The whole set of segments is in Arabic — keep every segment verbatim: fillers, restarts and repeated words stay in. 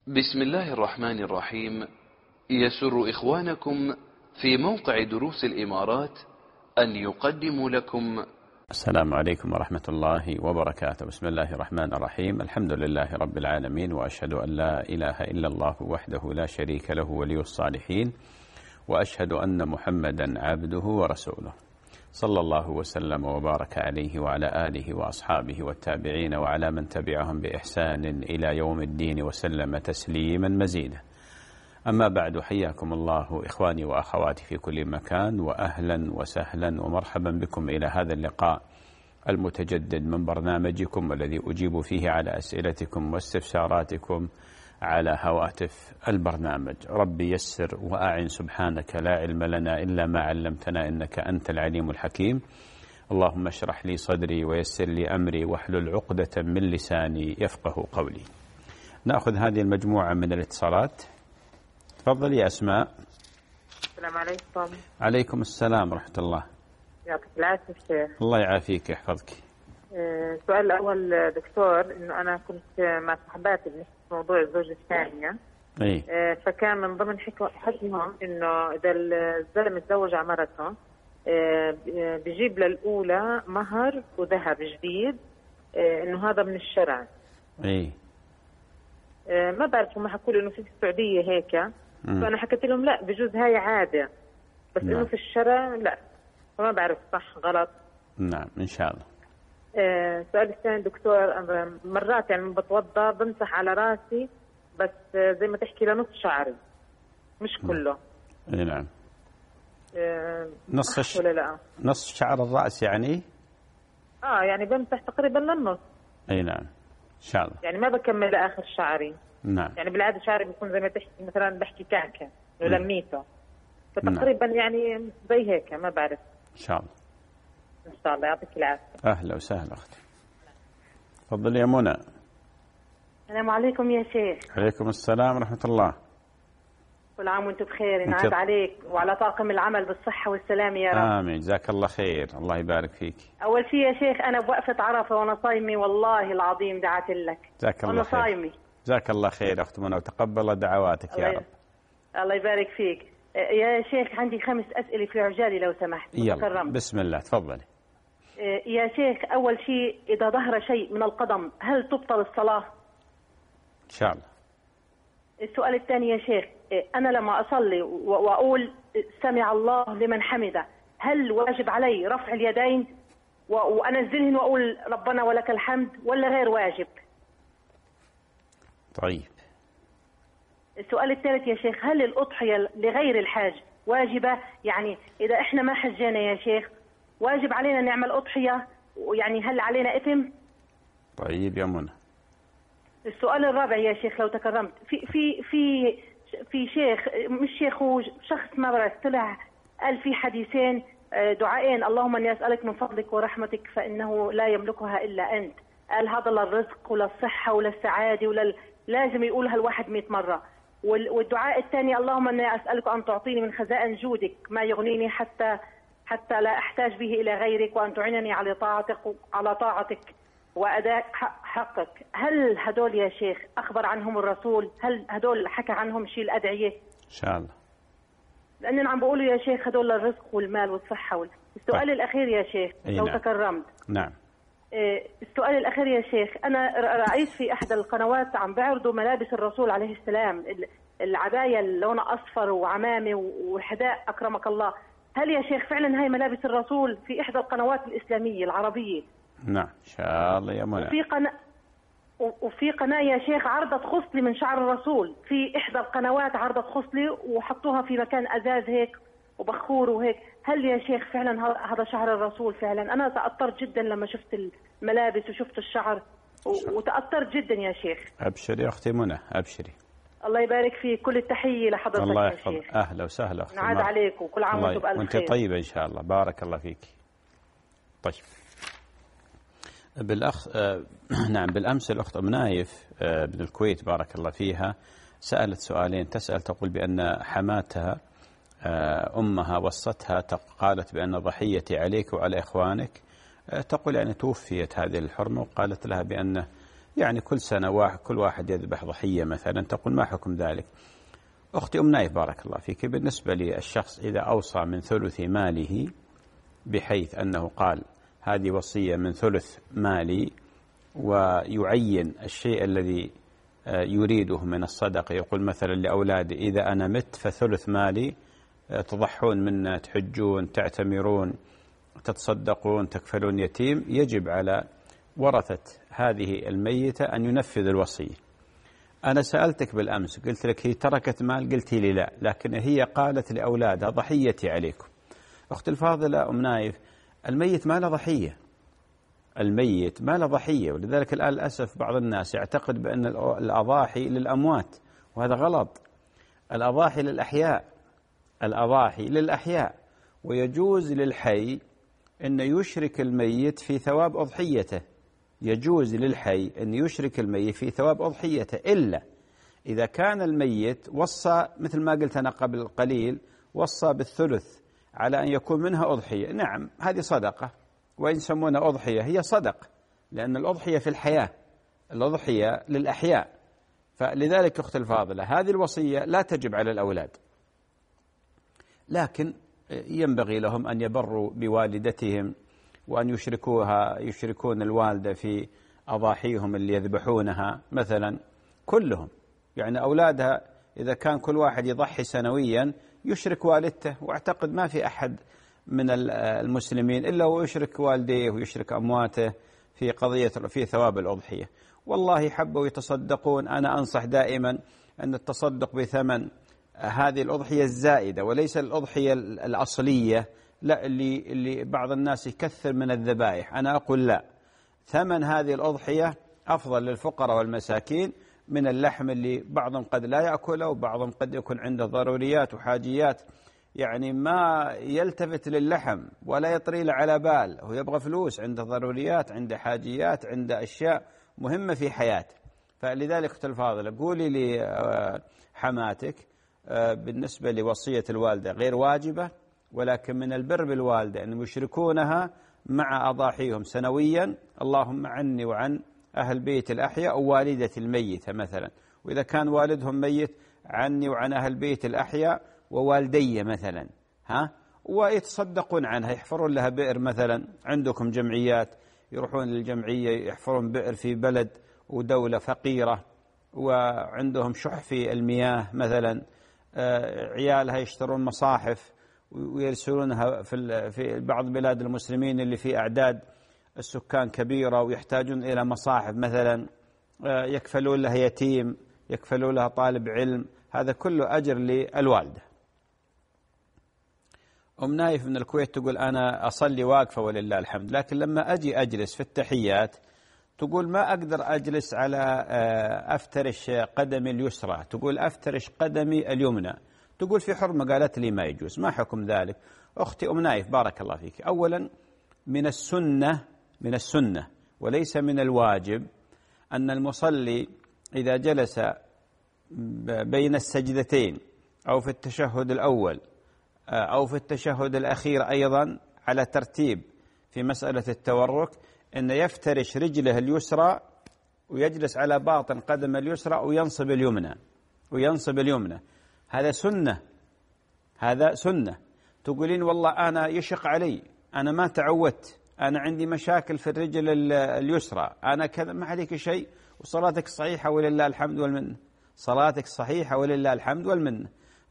بسم الله الرحمن الرحيم. يسر إخوانكم في موقع دروس الإمارات أن يقدموا لكم. السلام عليكم ورحمة الله وبركاته. بسم الله الرحمن الرحيم. الحمد لله رب العالمين، وأشهد أن لا إله إلا الله وحده لا شريك له ولي الصالحين، وأشهد أن محمدا عبده ورسوله، صلى الله وسلم وبارك عليه وعلى آله وأصحابه والتابعين وعلى من تبعهم بإحسان إلى يوم الدين وسلم تسليما مزيدا. أما بعد، حياكم الله إخواني وأخواتي في كل مكان، وأهلا وسهلا ومرحبا بكم إلى هذا اللقاء المتجدد من برنامجكم الذي أجيب فيه على أسئلتكم واستفساراتكم على هواتف البرنامج. ربي يسر وأعن، سبحانك لا علم لنا إلا ما علمتنا إنك أنت العليم الحكيم. اللهم اشرح لي صدري ويسر لي أمري واحلل عقدة من لساني يفقه قولي. نأخذ هذه المجموعة من الاتصالات. تفضل يا أسماء. السلام عليكم. عليكم السلام ورحمة الله. يعطيك العافية شيخ. الله يعافيك يحفظك. السؤال الأول دكتور، إنه أنا كنت مع صحباتي بنحكي في موضوع الزوجة الثانية. أي. فكان من ضمن حكيهم إنه إذا الزلمة تزوج على مرته بيجيب للأولى مهر وذهب جديد، إنه هذا من الشرع. أي. ما بعرف، هم حكوا لي إنه في السعودية هيك، فأنا حكيت لهم لا، بجوز هاي عادة، بس نعم. إنه في الشرع لا، فما بعرف صح غلط. نعم إن شاء الله. السؤال آه الثاني دكتور، مرات يعني لما بتوضا بمسح على راسي، بس زي ما تحكي لنص شعري مش كله. اي نعم. آه نص الش... ولا لا؟ نص شعر الرأس يعني؟ اه يعني بمسح تقريبا للنص. اي نعم ان شاء الله. يعني ما بكمل لاخر شعري. نعم. يعني بالعاده شعري بيكون زي ما تحكي مثلا بحكي كعكه ولميته، فتقريبا نعم. يعني زي هيك، ما بعرف. ان شاء الله. ان شاء الله. يعطيك العافيه. اهلا وسهلا اختي. تفضلي يا منى. السلام عليكم يا شيخ. عليكم السلام ورحمة الله. كل عام وانتم بخير، ينعاد عليك وعلى طاقم العمل بالصحة والسلامة يا رب. آمين، جزاك الله خير، الله يبارك فيك. أول شيء يا شيخ، أنا بوقفة عرفة وأنا صايمة والله العظيم دعت لك. جزاك الله خير. وأنا صايمة. جزاك الله خير أخت منى، وتقبل دعواتك يا رب. الله يبارك فيك يا شيخ. عندي خمس أسئلة في عجالي لو سمحت. يلا بسم الله تفضلي. يا شيخ، أول شيء، إذا ظهر شيء من القدم هل تبطل الصلاة؟ إن شاء الله. السؤال الثاني يا شيخ، أنا لما أصلي وأقول سمع الله لمن حمده، هل واجب علي رفع اليدين وأنزلهن وأقول ربنا ولك الحمد، ولا غير واجب؟ طيب. السؤال الثالث يا شيخ، هل الأضحية لغير الحاج واجبة؟ يعني إذا إحنا ما حجينا يا شيخ واجب علينا نعمل أضحية، ويعني هل علينا إثم؟ طيب يا منى. السؤال الرابع يا شيخ لو تكرمت، في في في في شيخ، مش شيخ، هو شخص ما بعرف، طلع قال في حديثين دعائين، اللهم اني اسالك من فضلك ورحمتك فانه لا يملكها الا انت. قال هذا للرزق وللصحه وللسعاده ولل... لازم يقولها الواحد مئة مره. والدعاء الثاني، اللهم اني اسالك ان تعطيني من خزائن جودك ما يغنيني حتى حتى لا احتاج به الى غيرك، وان تعينني على طاعتك على طاعتك وأداء حقك. هل هدول يا شيخ أخبر عنهم الرسول؟ هل هدول حكى عنهم شيء الأدعية؟ إن شاء الله. لأننا عم بقولوا يا شيخ هدول الرزق والمال والصحة وال... السؤال طيب. الأخير يا شيخ لو نعم. تكرمت. نعم. السؤال الأخير يا شيخ، أنا رأيت في أحد القنوات عم بيعرضوا ملابس الرسول عليه السلام، العباية اللونها أصفر وعمامة وحذاء أكرمك الله. هل يا شيخ فعلا هاي ملابس الرسول في إحدى القنوات الإسلامية العربية؟ نعم إن شاء الله يا منى. وفي قناة وفي قناة يا شيخ عرضت خصلي من شعر الرسول، في إحدى القنوات عرضت خصلي وحطوها في مكان أزاز هيك وبخور وهيك. هل يا شيخ فعلا هذا شعر الرسول فعلا؟ أنا تأثرت جدا لما شفت الملابس وشفت الشعر وتأثرت جدا يا شيخ. أبشري يا أختي منى، أبشري. الله يبارك فيك، كل التحية لحضرتك الله يا شيخ. أهلا وسهلا أختي. نعاد عليك وكل عام وانتم بألف خير. وانت طيبة إن شاء الله، بارك الله فيك. طيب. بالأخ آه... نعم، بالأمس الأخت أم نايف آه... من الكويت بارك الله فيها سألت سؤالين. تسأل تقول بأن حماتها آه... أمها وصتها، قالت بأن ضحيتي عليك وعلى إخوانك. آه... تقول يعني توفيت هذه الحرمة، وقالت لها بأن يعني كل سنة واحد كل واحد يذبح ضحية مثلا، تقول ما حكم ذلك؟ أختي أم نايف بارك الله فيك، بالنسبة للشخص إذا أوصى من ثلث ماله بحيث أنه قال هذه وصية من ثلث مالي، ويعين الشيء الذي يريده من الصدقة، يقول مثلا لأولادي إذا أنا مت فثلث مالي تضحون منه، تحجون، تعتمرون، تتصدقون، تكفلون يتيم، يجب على ورثة هذه الميتة أن ينفذ الوصية. أنا سألتك بالأمس قلت لك هي تركت مال، قلت لي لا، لكن هي قالت لأولادها ضحيتي عليكم. أخت الفاضلة أم نايف، الميت ما له ضحية، الميت ما له ضحية، ولذلك الآن للأسف بعض الناس يعتقد بأن الأضاحي للأموات، وهذا غلط. الأضاحي للأحياء، الأضاحي للأحياء، ويجوز للحي أن يشرك الميت في ثواب أضحيته، يجوز للحي أن يشرك الميت في ثواب أضحيته، إلا إذا كان الميت وصى مثل ما قلت أنا قبل قليل، وصى بالثلث على أن يكون منها أضحية. نعم هذه صدقة، وإن سمونها أضحية هي صدق، لأن الأضحية في الحياة، الأضحية للأحياء. فلذلك أخت الفاضلة هذه الوصية لا تجب على الأولاد، لكن ينبغي لهم أن يبروا بوالدتهم، وأن يشركوها يشركون الوالدة في أضاحيهم اللي يذبحونها مثلا كلهم، يعني أولادها إذا كان كل واحد يضحي سنويا يشرك والدته، واعتقد ما في أحد من المسلمين إلا ويشرك والديه ويشرك أمواته في قضية في ثواب الأضحية. والله حبوا يتصدقون، أنا أنصح دائما أن التصدق بثمن هذه الأضحية الزائدة وليس الأضحية الأصلية، لا اللي اللي بعض الناس يكثر من الذبائح، أنا أقول لا، ثمن هذه الأضحية أفضل للفقراء والمساكين من اللحم اللي بعضهم قد لا يأكله، وبعضهم قد يكون عنده ضروريات وحاجيات، يعني ما يلتفت للحم ولا يطري له على بال، هو يبغى فلوس، عنده ضروريات، عنده حاجيات، عنده أشياء مهمة في حياته. فلذلك أختي الفاضلة قولي لحماتك بالنسبة لوصية الوالدة غير واجبة، ولكن من البر بالوالدة أن يشركونها مع أضاحيهم سنويا، اللهم عني وعن أهل بيت الأحياء أو والدة الميتة مثلا، وإذا كان والدهم ميت عني وعن أهل بيت الأحياء ووالدي مثلا، ها، ويتصدقون عنها، يحفرون لها بئر مثلا، عندكم جمعيات يروحون للجمعية يحفرون بئر في بلد ودولة فقيرة وعندهم شح في المياه مثلا، عيالها يشترون مصاحف ويرسلونها في في بعض بلاد المسلمين اللي في أعداد السكان كبيرة ويحتاجون إلى مصاحف مثلا، يكفلون لها يتيم، يكفلون لها طالب علم، هذا كله أجر للوالدة. أم نايف من الكويت تقول أنا أصلي واقفة ولله الحمد، لكن لما أجي أجلس في التحيات تقول ما أقدر أجلس على أفترش قدمي اليسرى، تقول أفترش قدمي اليمنى، تقول في حرمة، قالت لي ما يجوز، ما حكم ذلك؟ أختي أم نايف بارك الله فيك، أولا من السنة من السنة وليس من الواجب أن المصلي إذا جلس بين السجدتين أو في التشهد الأول أو في التشهد الأخير أيضا على ترتيب في مسألة التورك، أن يفترش رجله اليسرى ويجلس على باطن قدم اليسرى وينصب اليمنى وينصب اليمنى، هذا سنة، هذا سنة. تقولين والله أنا يشق علي، أنا ما تعودت، أنا عندي مشاكل في الرجل اليسرى، أنا كذا، ما عليك شيء، وصلاتك صحيحة ولله الحمد والمنة، صلاتك صحيحة ولله الحمد والمنة.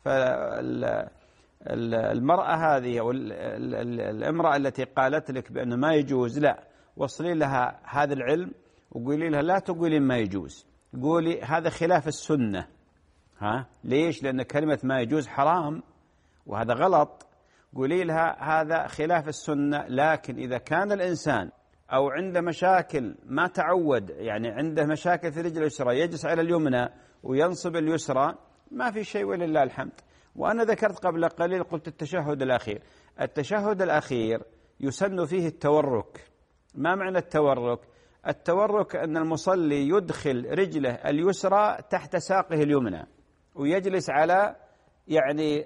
فالمرأة هذه أو الامرأة التي قالت لك بأنه ما يجوز، لا، وصلي لها هذا العلم وقولي لها لا تقولي ما يجوز، قولي هذا خلاف السنة. ها ليش؟ لأن كلمة ما يجوز حرام وهذا غلط، قولي لها هذا خلاف السنة. لكن إذا كان الإنسان أو عنده مشاكل ما تعود، يعني عنده مشاكل في رجل اليسرى يجلس على اليمنى وينصب اليسرى، ما في شيء ولله الحمد. وأنا ذكرت قبل قليل قلت التشهد الأخير، التشهد الأخير يسن فيه التورك. ما معنى التورك؟ التورك أن المصلي يدخل رجله اليسرى تحت ساقه اليمنى ويجلس على يعني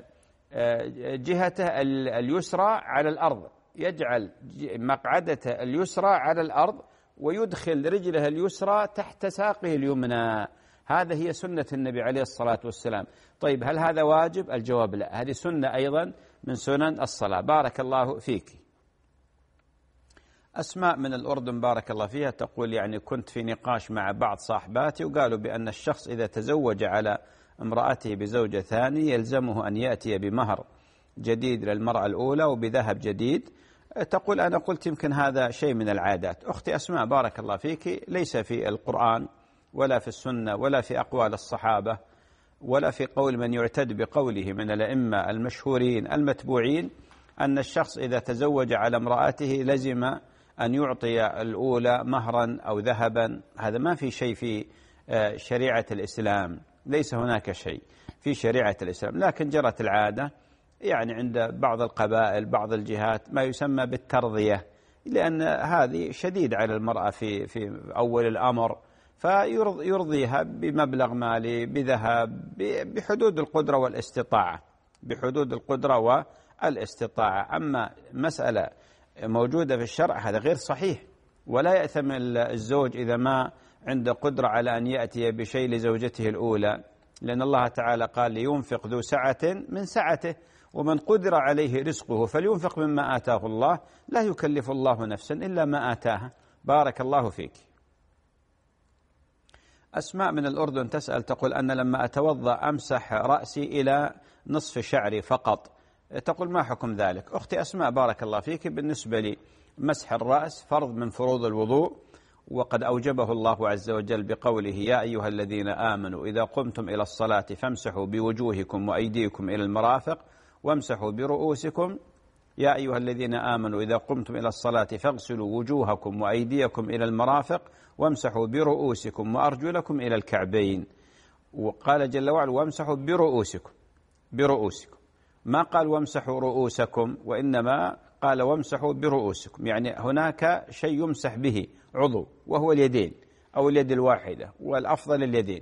جهته اليسرى على الأرض، يجعل مقعدته اليسرى على الأرض ويدخل رجله اليسرى تحت ساقه اليمنى. هذا هي سنة النبي عليه الصلاة والسلام. طيب هل هذا واجب؟ الجواب لا، هذه سنة أيضا من سنن الصلاة. بارك الله فيك. أسماء من الأردن بارك الله فيها تقول يعني كنت في نقاش مع بعض صاحباتي وقالوا بأن الشخص إذا تزوج على امرأته بزوجة ثانية يلزمه أن يأتي بمهر جديد للمرأة الأولى وبذهب جديد. تقول أنا قلت يمكن هذا شيء من العادات. أختي أسماء بارك الله فيك، ليس في القرآن ولا في السنة ولا في أقوال الصحابة ولا في قول من يعتد بقوله من الأئمة المشهورين المتبوعين أن الشخص إذا تزوج على امرأته لزم أن يعطي الأولى مهرا أو ذهبا. هذا ما في شيء في شريعة الإسلام، ليس هناك شيء في شريعة الإسلام، لكن جرت العادة يعني عند بعض القبائل بعض الجهات ما يسمى بالترضية، لأن هذه شديد على المرأة في في أول الأمر، فيرضيها بمبلغ مالي بذهب بحدود القدرة والاستطاعة بحدود القدرة والاستطاعة. أما مسألة موجودة في الشرع هذا غير صحيح، ولا يأثم الزوج إذا ما عنده قدرة على أن يأتي بشيء لزوجته الأولى، لأن الله تعالى قال لينفق ذو سعة من سعته ومن قدر عليه رزقه فلينفق مما آتاه الله لا يكلف الله نفسا إلا ما آتاها. بارك الله فيك. أسماء من الأردن تسأل تقول أن لما أتوضأ أمسح رأسي إلى نصف شعري فقط، تقول ما حكم ذلك؟ أختي أسماء بارك الله فيك، بالنسبة لي مسح الرأس فرض من فروض الوضوء، وقد أوجبه الله عز وجل بقوله يا أيها الذين آمنوا إذا قمتم إلى الصلاة فامسحوا بوجوهكم وأيديكم إلى المرافق وامسحوا برؤوسكم. يا أيها الذين آمنوا إذا قمتم إلى الصلاة فاغسلوا وجوهكم وأيديكم إلى المرافق وامسحوا برؤوسكم وأرجلكم إلى الكعبين. وقال جل وعلا وامسحوا برؤوسكم برؤوسكم ما قال وامسحوا رؤوسكم، وإنما قال وامسحوا برؤوسكم، يعني هناك شيء يمسح به عضو وهو اليدين أو اليد الواحدة، والأفضل اليدين.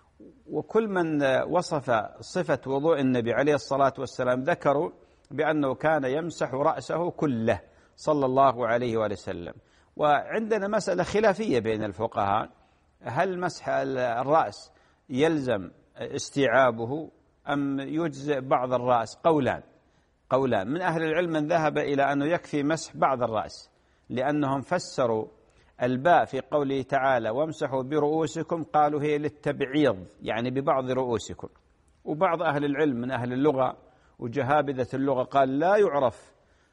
وكل من وصف صفة وضوء النبي عليه الصلاة والسلام ذكروا بأنه كان يمسح رأسه كله صلى الله عليه وسلم. وعندنا مسألة خلافية بين الفقهاء، هل مسح الرأس يلزم استيعابه أم يجزئ بعض الرأس؟ قولان قولان من أهل العلم من ذهب إلى أنه يكفي مسح بعض الرأس، لأنهم فسروا الباء في قوله تعالى وامسحوا برؤوسكم قالوا هي للتبعيض يعني ببعض رؤوسكم. وبعض أهل العلم من أهل اللغة وجهابذة اللغة قال لا يعرف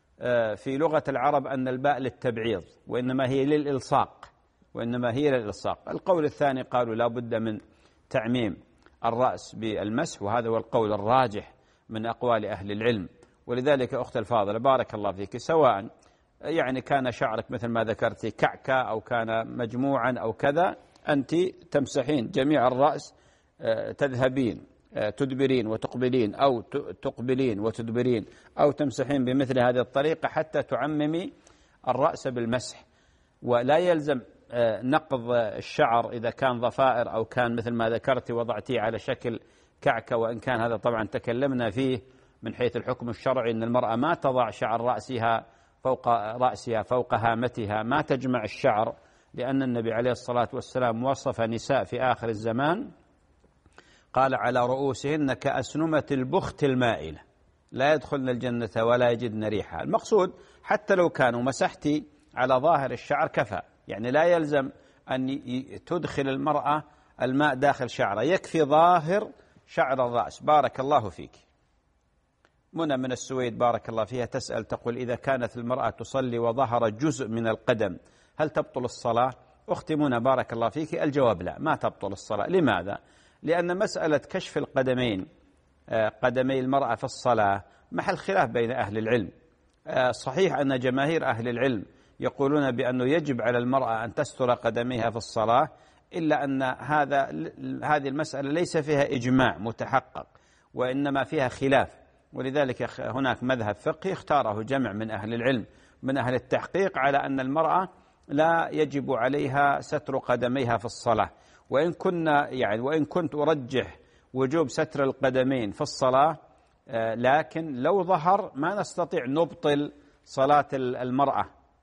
في لغة العرب أن الباء للتبعيض وإنما هي للإلصاق وإنما هي للإلصاق. القول الثاني قالوا لا بد من تعميم الرأس بالمسح، وهذا هو القول الراجح من أقوال أهل العلم. ولذلك أخت الفاضلة بارك الله فيك، سواء يعني كان شعرك مثل ما ذكرتي كعكة أو كان مجموعا أو كذا، أنت تمسحين جميع الرأس، تذهبين تدبرين وتقبلين أو تقبلين وتدبرين أو تمسحين بمثل هذه الطريقة حتى تعممي الرأس بالمسح. ولا يلزم نقض الشعر إذا كان ضفائر أو كان مثل ما ذكرتي وضعتيه على شكل كعكة، وإن كان هذا طبعا تكلمنا فيه من حيث الحكم الشرعي أن المرأة ما تضع شعر رأسها فوق رأسها فوق هامتها، ما تجمع الشعر، لأن النبي عليه الصلاة والسلام وصف نساء في آخر الزمان قال على رؤوسهن كأسنمة البخت المائلة لا يدخلن الجنة ولا يجدن ريحها. المقصود حتى لو كانوا مسحتي على ظاهر الشعر كفى، يعني لا يلزم أن تدخل المرأة الماء داخل شعرها، يكفي ظاهر شعر الرأس. بارك الله فيك. منى من السويد بارك الله فيها تسأل تقول إذا كانت المرأة تصلي وظهر جزء من القدم هل تبطل الصلاة؟ أختي منى بارك الله فيك، الجواب لا، ما تبطل الصلاة. لماذا؟ لأن مسألة كشف القدمين قدمي المرأة في الصلاة محل خلاف بين أهل العلم. صحيح أن جماهير أهل العلم يقولون بأنه يجب على المرأة أن تستر قدميها في الصلاة، إلا أن هذا هذه المسألة ليس فيها إجماع متحقق وإنما فيها خلاف، ولذلك هناك مذهب فقهي اختاره جمع من أهل العلم من أهل التحقيق على أن المرأة لا يجب عليها ستر قدميها في الصلاة. وإن كنا يعني وإن كنت أرجح وجوب ستر القدمين في الصلاة، لكن لو ظهر ما نستطيع نبطل صلاة المرأة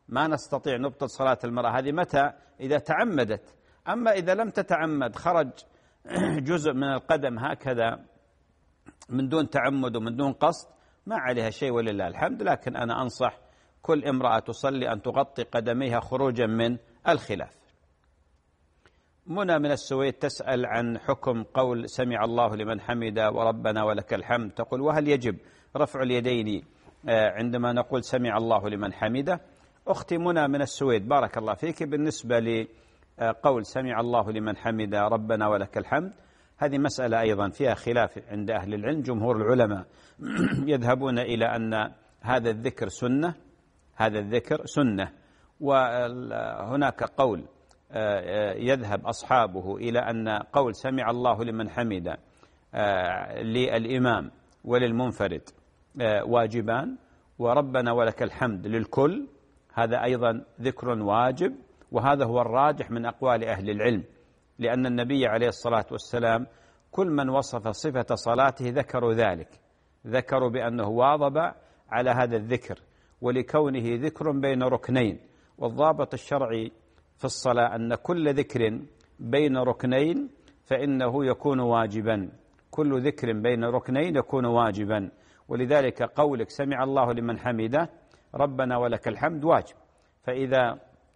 ما نستطيع نبطل صلاة المرأة. هذه متى؟ إذا تعمدت. أما إذا لم تتعمد، خرج جزء من القدم هكذا من دون تعمد ومن دون قصد، ما عليها شيء ولله الحمد. لكن أنا أنصح كل امرأة تصلي أن تغطي قدميها خروجا من الخلاف. منى من السويد تسأل عن حكم قول سمع الله لمن حمده وربنا ولك الحمد. تقول: وهل يجب رفع اليدين عندما نقول سمع الله لمن حمده؟ أختي منى من السويد، بارك الله فيك، بالنسبة لقول سمع الله لمن حمده ربنا ولك الحمد، هذه مسألة أيضا فيها خلاف عند أهل العلم. جمهور العلماء يذهبون إلى أن هذا الذكر سنة، هذا الذكر سنة. وهناك قول يذهب أصحابه إلى أن قول سمع الله لمن حمده للإمام وللمنفرد واجبان، وربنا ولك الحمد للكل، هذا أيضا ذكر واجب. وهذا هو الراجح من أقوال أهل العلم، لأن النبي عليه الصلاة والسلام كل من وصف صفة صلاته ذكروا ذلك، ذكروا بأنه واظب على هذا الذكر، ولكونه ذكر بين ركنين. والضابط الشرعي في الصلاة أن كل ذكر بين ركنين فإنه يكون واجبا، كل ذكر بين ركنين يكون واجبا. ولذلك قولك سمع الله لمن حمده ربنا ولك الحمد واجب. فإذا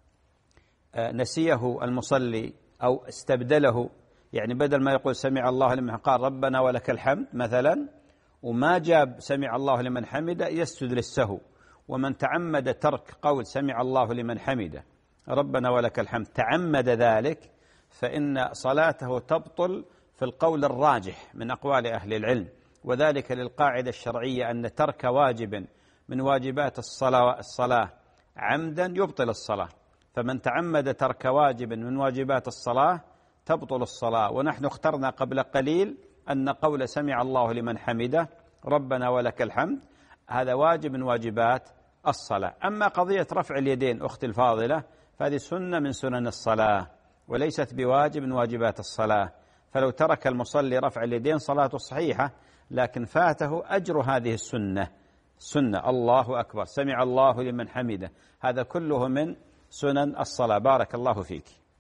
نسيه المصلي أو استبدله، يعني بدل ما يقول سمع الله لمن قال ربنا ولك الحمد مثلا، وما جاب سمع الله لمن حمده، يسجد للسهو. ومن تعمد ترك قول سمع الله لمن حمده ربنا ولك الحمد، تعمد ذلك، فإن صلاته تبطل في القول الراجح من أقوال أهل العلم. وذلك للقاعدة الشرعية أن ترك واجب من واجبات الصلاة, الصلاة عمدا يبطل الصلاة. فمن تعمد ترك واجب من واجبات الصلاة تبطل الصلاة. ونحن اخترنا قبل قليل أن قول سمع الله لمن حمده ربنا ولك الحمد هذا واجب من واجبات الصلاة. أما قضية رفع اليدين أختي الفاضلة فهذه سنة من سنن الصلاة وليست بواجب من واجبات الصلاة. فلو ترك المصلي رفع اليدين صلاته صحيحة، لكن فاته أجر هذه السنة. سنة الله أكبر، سمع الله لمن حمده، هذا كله من سنن الصلاة. بارك الله فيك.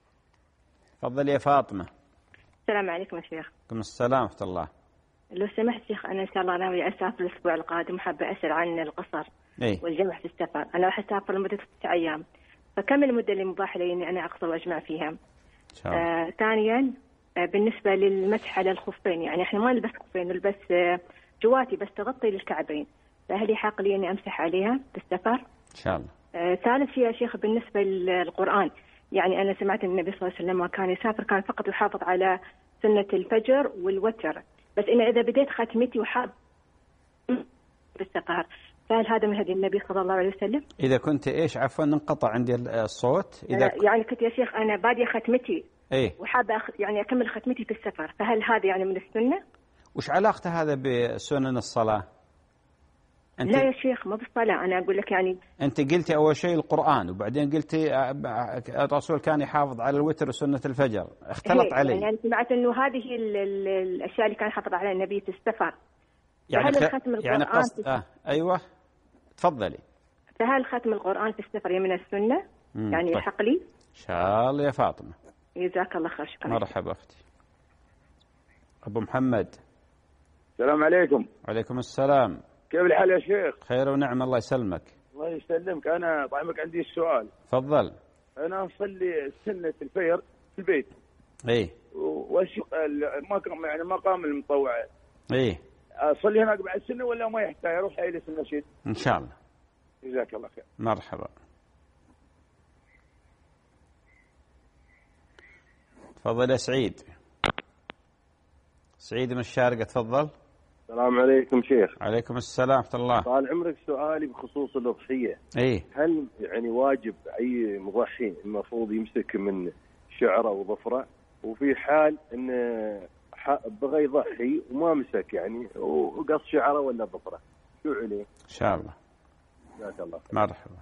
تفضل يا فاطمة. السلام عليكم يا شيخ. عليكم السلام ورحمة الله. لو سمحت شيخ، أنا إن شاء الله ناوي أسافر الأسبوع القادم وحابة أسأل عن القصر إيه؟ والجمع في السفر. أنا راح أسافر لمدة ستة أيام، فكم المدة اللي مباح لي إني أنا أقصر وأجمع فيها؟ إن شاء الله. آه، ثانيا آه، بالنسبة للمسح على الخفين، يعني إحنا ما نلبس خفين، نلبس آه، جواتي بس تغطي للكعبين، فهل يحق لي إني أمسح عليها في السفر؟ إن شاء الله. آه، ثالث شيء يا شيخ بالنسبة للقرآن، يعني أنا سمعت أن النبي صلى الله عليه وسلم وكان يسافر كان فقط يحافظ على سنة الفجر والوتر، بس إن إذا بديت ختمتي وحاب بالسفر، فهل هذا من هدي النبي صلى الله عليه وسلم؟ إذا كنت إيش عفوا انقطع عندي الصوت. إذا ك... يعني كنت يا شيخ أنا بادية ختمتي إيه؟ وحابة أخ... يعني أكمل ختمتي في السفر، فهل هذا يعني من السنة؟ وش علاقته هذا بسنن الصلاة؟ أنت... لا يا شيخ ما بالصلاة، أنا أقول لك يعني أنت قلتي أول شيء القرآن، وبعدين قلتي الرسول كان يحافظ على الوتر وسنة الفجر، اختلط علي. يعني سمعت إنه هذه ال... ال... الأشياء اللي كان يحافظ عليها النبي في السفر. يعني فهل ختم القرآن يعني قصد آه أيوة تفضلي. فهل ختم القرآن في السفر من السنة؟ يعني طيب. يحق لي؟ إن شاء الله يا فاطمة. جزاك الله خير. شكرا. مرحبا أختي. أبو محمد. السلام عليكم. وعليكم السلام. كيف الحال يا شيخ؟ خير ونعم الله يسلمك. الله يسلمك. أنا طعمك عندي السؤال. تفضل. أنا أصلي سنة الفجر في البيت. إيه. وش ما يعني مقام المطوع. إيه. أصلي هناك بعد سنة ولا ما يحتاج أروح إلى سنة شيء؟ إن شاء الله. جزاك الله خير. مرحبا. تفضل يا سعيد. سعيد من الشارقة تفضل. السلام عليكم شيخ. عليكم السلام ورحمة الله. طال عمرك سؤالي بخصوص الأضحية. إيه. هل يعني واجب أي مضحي المفروض يمسك من شعره وظفره، وفي حال إنه بغى يضحي وما مسك يعني وقص شعره ولا ظفره شو عليه؟ إن شاء الله. جزاك الله. مرحبا.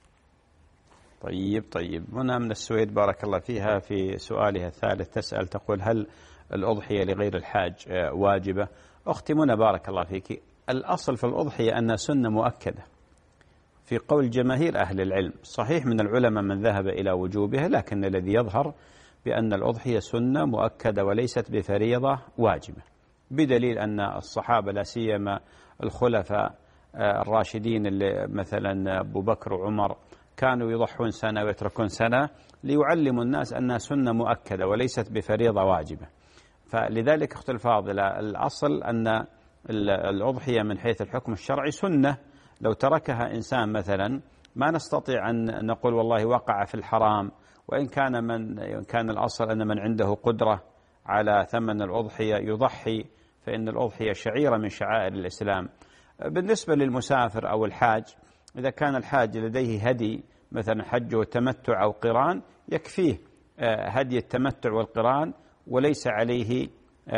طيب طيب. منى من السويد بارك الله فيها في سؤالها الثالث تسأل تقول هل الأضحية لغير الحاج واجبة؟ أختي منى بارك الله فيك، الأصل في الأضحية أنها سنة مؤكدة، في قول جماهير أهل العلم. صحيح من العلماء من ذهب إلى وجوبها، لكن الذي يظهر بأن الأضحية سنة مؤكدة وليست بفريضة واجبة، بدليل أن الصحابة لا سيما الخلفاء الراشدين اللي مثلا أبو بكر وعمر كانوا يضحون سنة ويتركون سنة ليعلموا الناس أنها سنة مؤكدة وليست بفريضة واجبة. فلذلك أخت الفاضلة الأصل أن الأضحية من حيث الحكم الشرعي سنة، لو تركها إنسان مثلا ما نستطيع أن نقول والله وقع في الحرام، وإن كان من كان الأصل أن من عنده قدرة على ثمن الأضحية يضحي، فإن الأضحية شعيرة من شعائر الإسلام. بالنسبة للمسافر أو الحاج، إذا كان الحاج لديه هدي مثلا حج تمتع أو قران يكفيه هدي التمتع والقران وليس عليه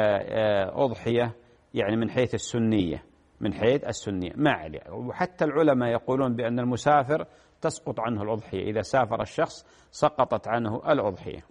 أضحية، يعني من حيث السنية من حيث السنية ما عليه. وحتى العلماء يقولون بأن المسافر تسقط عنه الأضحية، إذا سافر الشخص سقطت عنه الأضحية.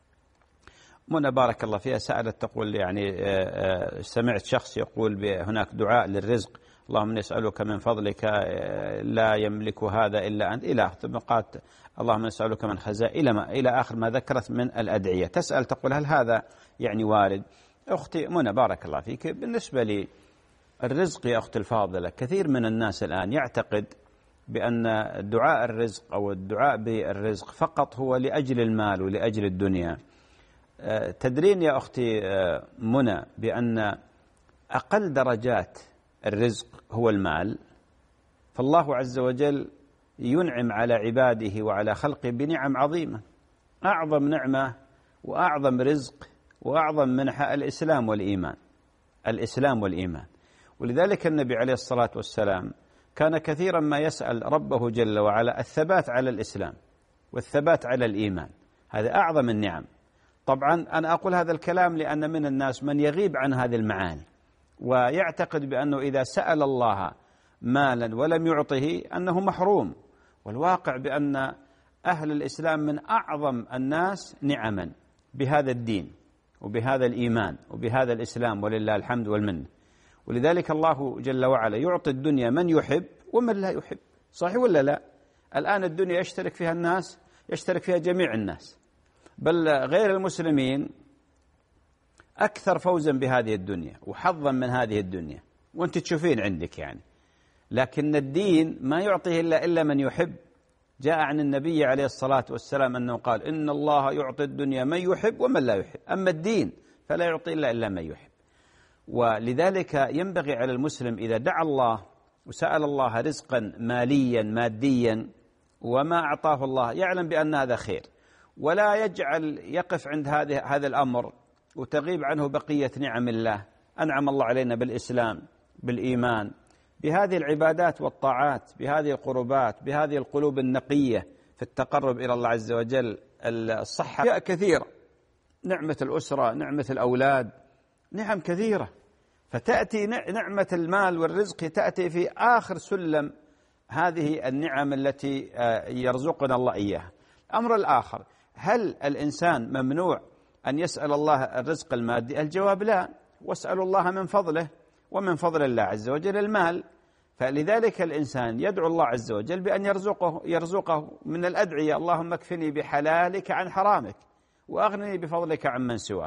منى بارك الله فيها سألت تقول يعني سمعت شخص يقول هناك دعاء للرزق، اللهم نسألك من فضلك لا يملك هذا إلا أنت، إلى ثبقات اللهم نسألك من خزائن إلى ما إلى آخر ما ذكرت من الأدعية. تسأل تقول هل هذا يعني وارد؟ أختي منى بارك الله فيك، بالنسبة لي الرزق يا أختي الفاضلة كثير من الناس الآن يعتقد بأن دعاء الرزق أو الدعاء بالرزق فقط هو لأجل المال ولأجل الدنيا. تدرين يا أختي منى بأن أقل درجات الرزق هو المال، فالله عز وجل ينعم على عباده وعلى خلقه بنعم عظيمة. أعظم نعمة وأعظم رزق وأعظم منحة الإسلام والإيمان، الإسلام والإيمان. ولذلك النبي عليه الصلاة والسلام كان كثيرا ما يسأل ربه جل وعلا الثبات على الإسلام والثبات على الإيمان، هذا أعظم النعم. طبعا أنا أقول هذا الكلام لأن من الناس من يغيب عن هذه المعاني ويعتقد بأنه إذا سأل الله مالا ولم يعطه أنه محروم، والواقع بأن أهل الإسلام من أعظم الناس نعما بهذا الدين وبهذا الإيمان وبهذا الإسلام ولله الحمد والمنة. ولذلك الله جل وعلا يعطي الدنيا من يحب ومن لا يحب، صحيح ولا لا؟ الآن الدنيا يشترك فيها الناس، يشترك فيها جميع الناس، بل غير المسلمين أكثر فوزا بهذه الدنيا وحظا من هذه الدنيا، وأنت تشوفين عندك يعني. لكن الدين ما يعطيه إلا إلا من يحب. جاء عن النبي عليه الصلاة والسلام أنه قال إن الله يعطي الدنيا من يحب ومن لا يحب، أما الدين فلا يعطي إلا إلا من يحب. ولذلك ينبغي على المسلم إذا دعا الله وسأل الله رزقا ماليا ماديا وما أعطاه الله يعلم بأن هذا خير، ولا يجعل يقف عند هذا هذا الأمر وتغيب عنه بقية نعم الله. أنعم الله علينا بالإسلام بالإيمان بهذه العبادات والطاعات، بهذه القربات، بهذه القلوب النقية في التقرب إلى الله عز وجل، الصحة كثيرة، نعمة الأسرة، نعمة الأولاد، نعم كثيرة. فتأتي نعمة المال والرزق تأتي في آخر سلم هذه النعم التي يرزقنا الله إياها. الأمر الآخر، هل الإنسان ممنوع أن يسأل الله الرزق المادي؟ الجواب لا، واسألوا الله من فضله، ومن فضل الله عز وجل المال. فلذلك الإنسان يدعو الله عز وجل بأن يرزقه يرزقه من الأدعية، اللهم اكفني بحلالك عن حرامك وأغنني بفضلك عمن سواك.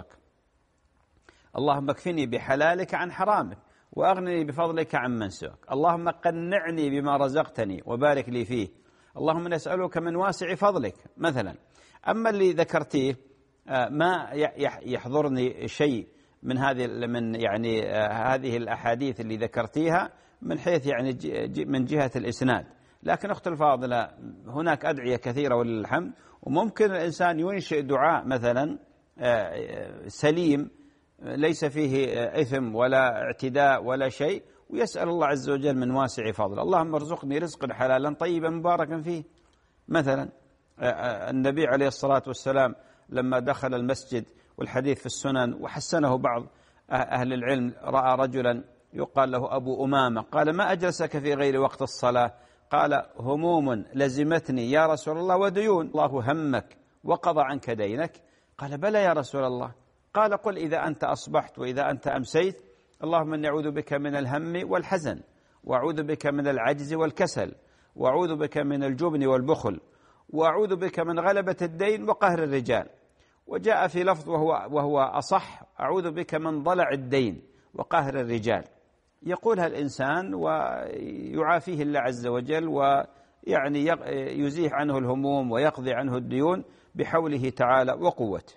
اللهم اكفني بحلالك عن حرامك وأغنني بفضلك عمن سواك. اللهم قنعني بما رزقتني وبارك لي فيه. اللهم نسألك من واسع فضلك مثلا. أما اللي ذكرتيه ما يحضرني شيء من هذه من يعني هذه الأحاديث اللي ذكرتيها من حيث يعني من جهة الإسناد، لكن أخت الفاضلة هناك أدعية كثيرة ولله الحمد، وممكن الإنسان ينشئ دعاء مثلا سليم ليس فيه إثم ولا اعتداء ولا شيء، ويسأل الله عز وجل من واسع فضله، اللهم ارزقني رزقا حلالا طيبا مباركا فيه. مثلا النبي عليه الصلاة والسلام لما دخل المسجد، والحديث في السنن وحسنه بعض أهل العلم، رأى رجلا يقال له أبو أمامة، قال ما أجلسك في غير وقت الصلاة؟ قال هموم لزمتني يا رسول الله وديون. الله همك وقضى عنك دينك؟ قال بلى يا رسول الله. قال قل إذا أنت أصبحت وإذا أنت أمسيت اللهم إني أعوذ بك من الهم والحزن، وأعوذ بك من العجز والكسل، وأعوذ بك من الجبن والبخل، وأعوذ بك من غلبة الدين وقهر الرجال. وجاء في لفظ وهو, وهو أصح: أعوذ بك من ضلع الدين وقهر الرجال. يقولها الإنسان ويعافيه الله عز وجل، ويعني يزيح عنه الهموم ويقضي عنه الديون بحوله تعالى وقوته.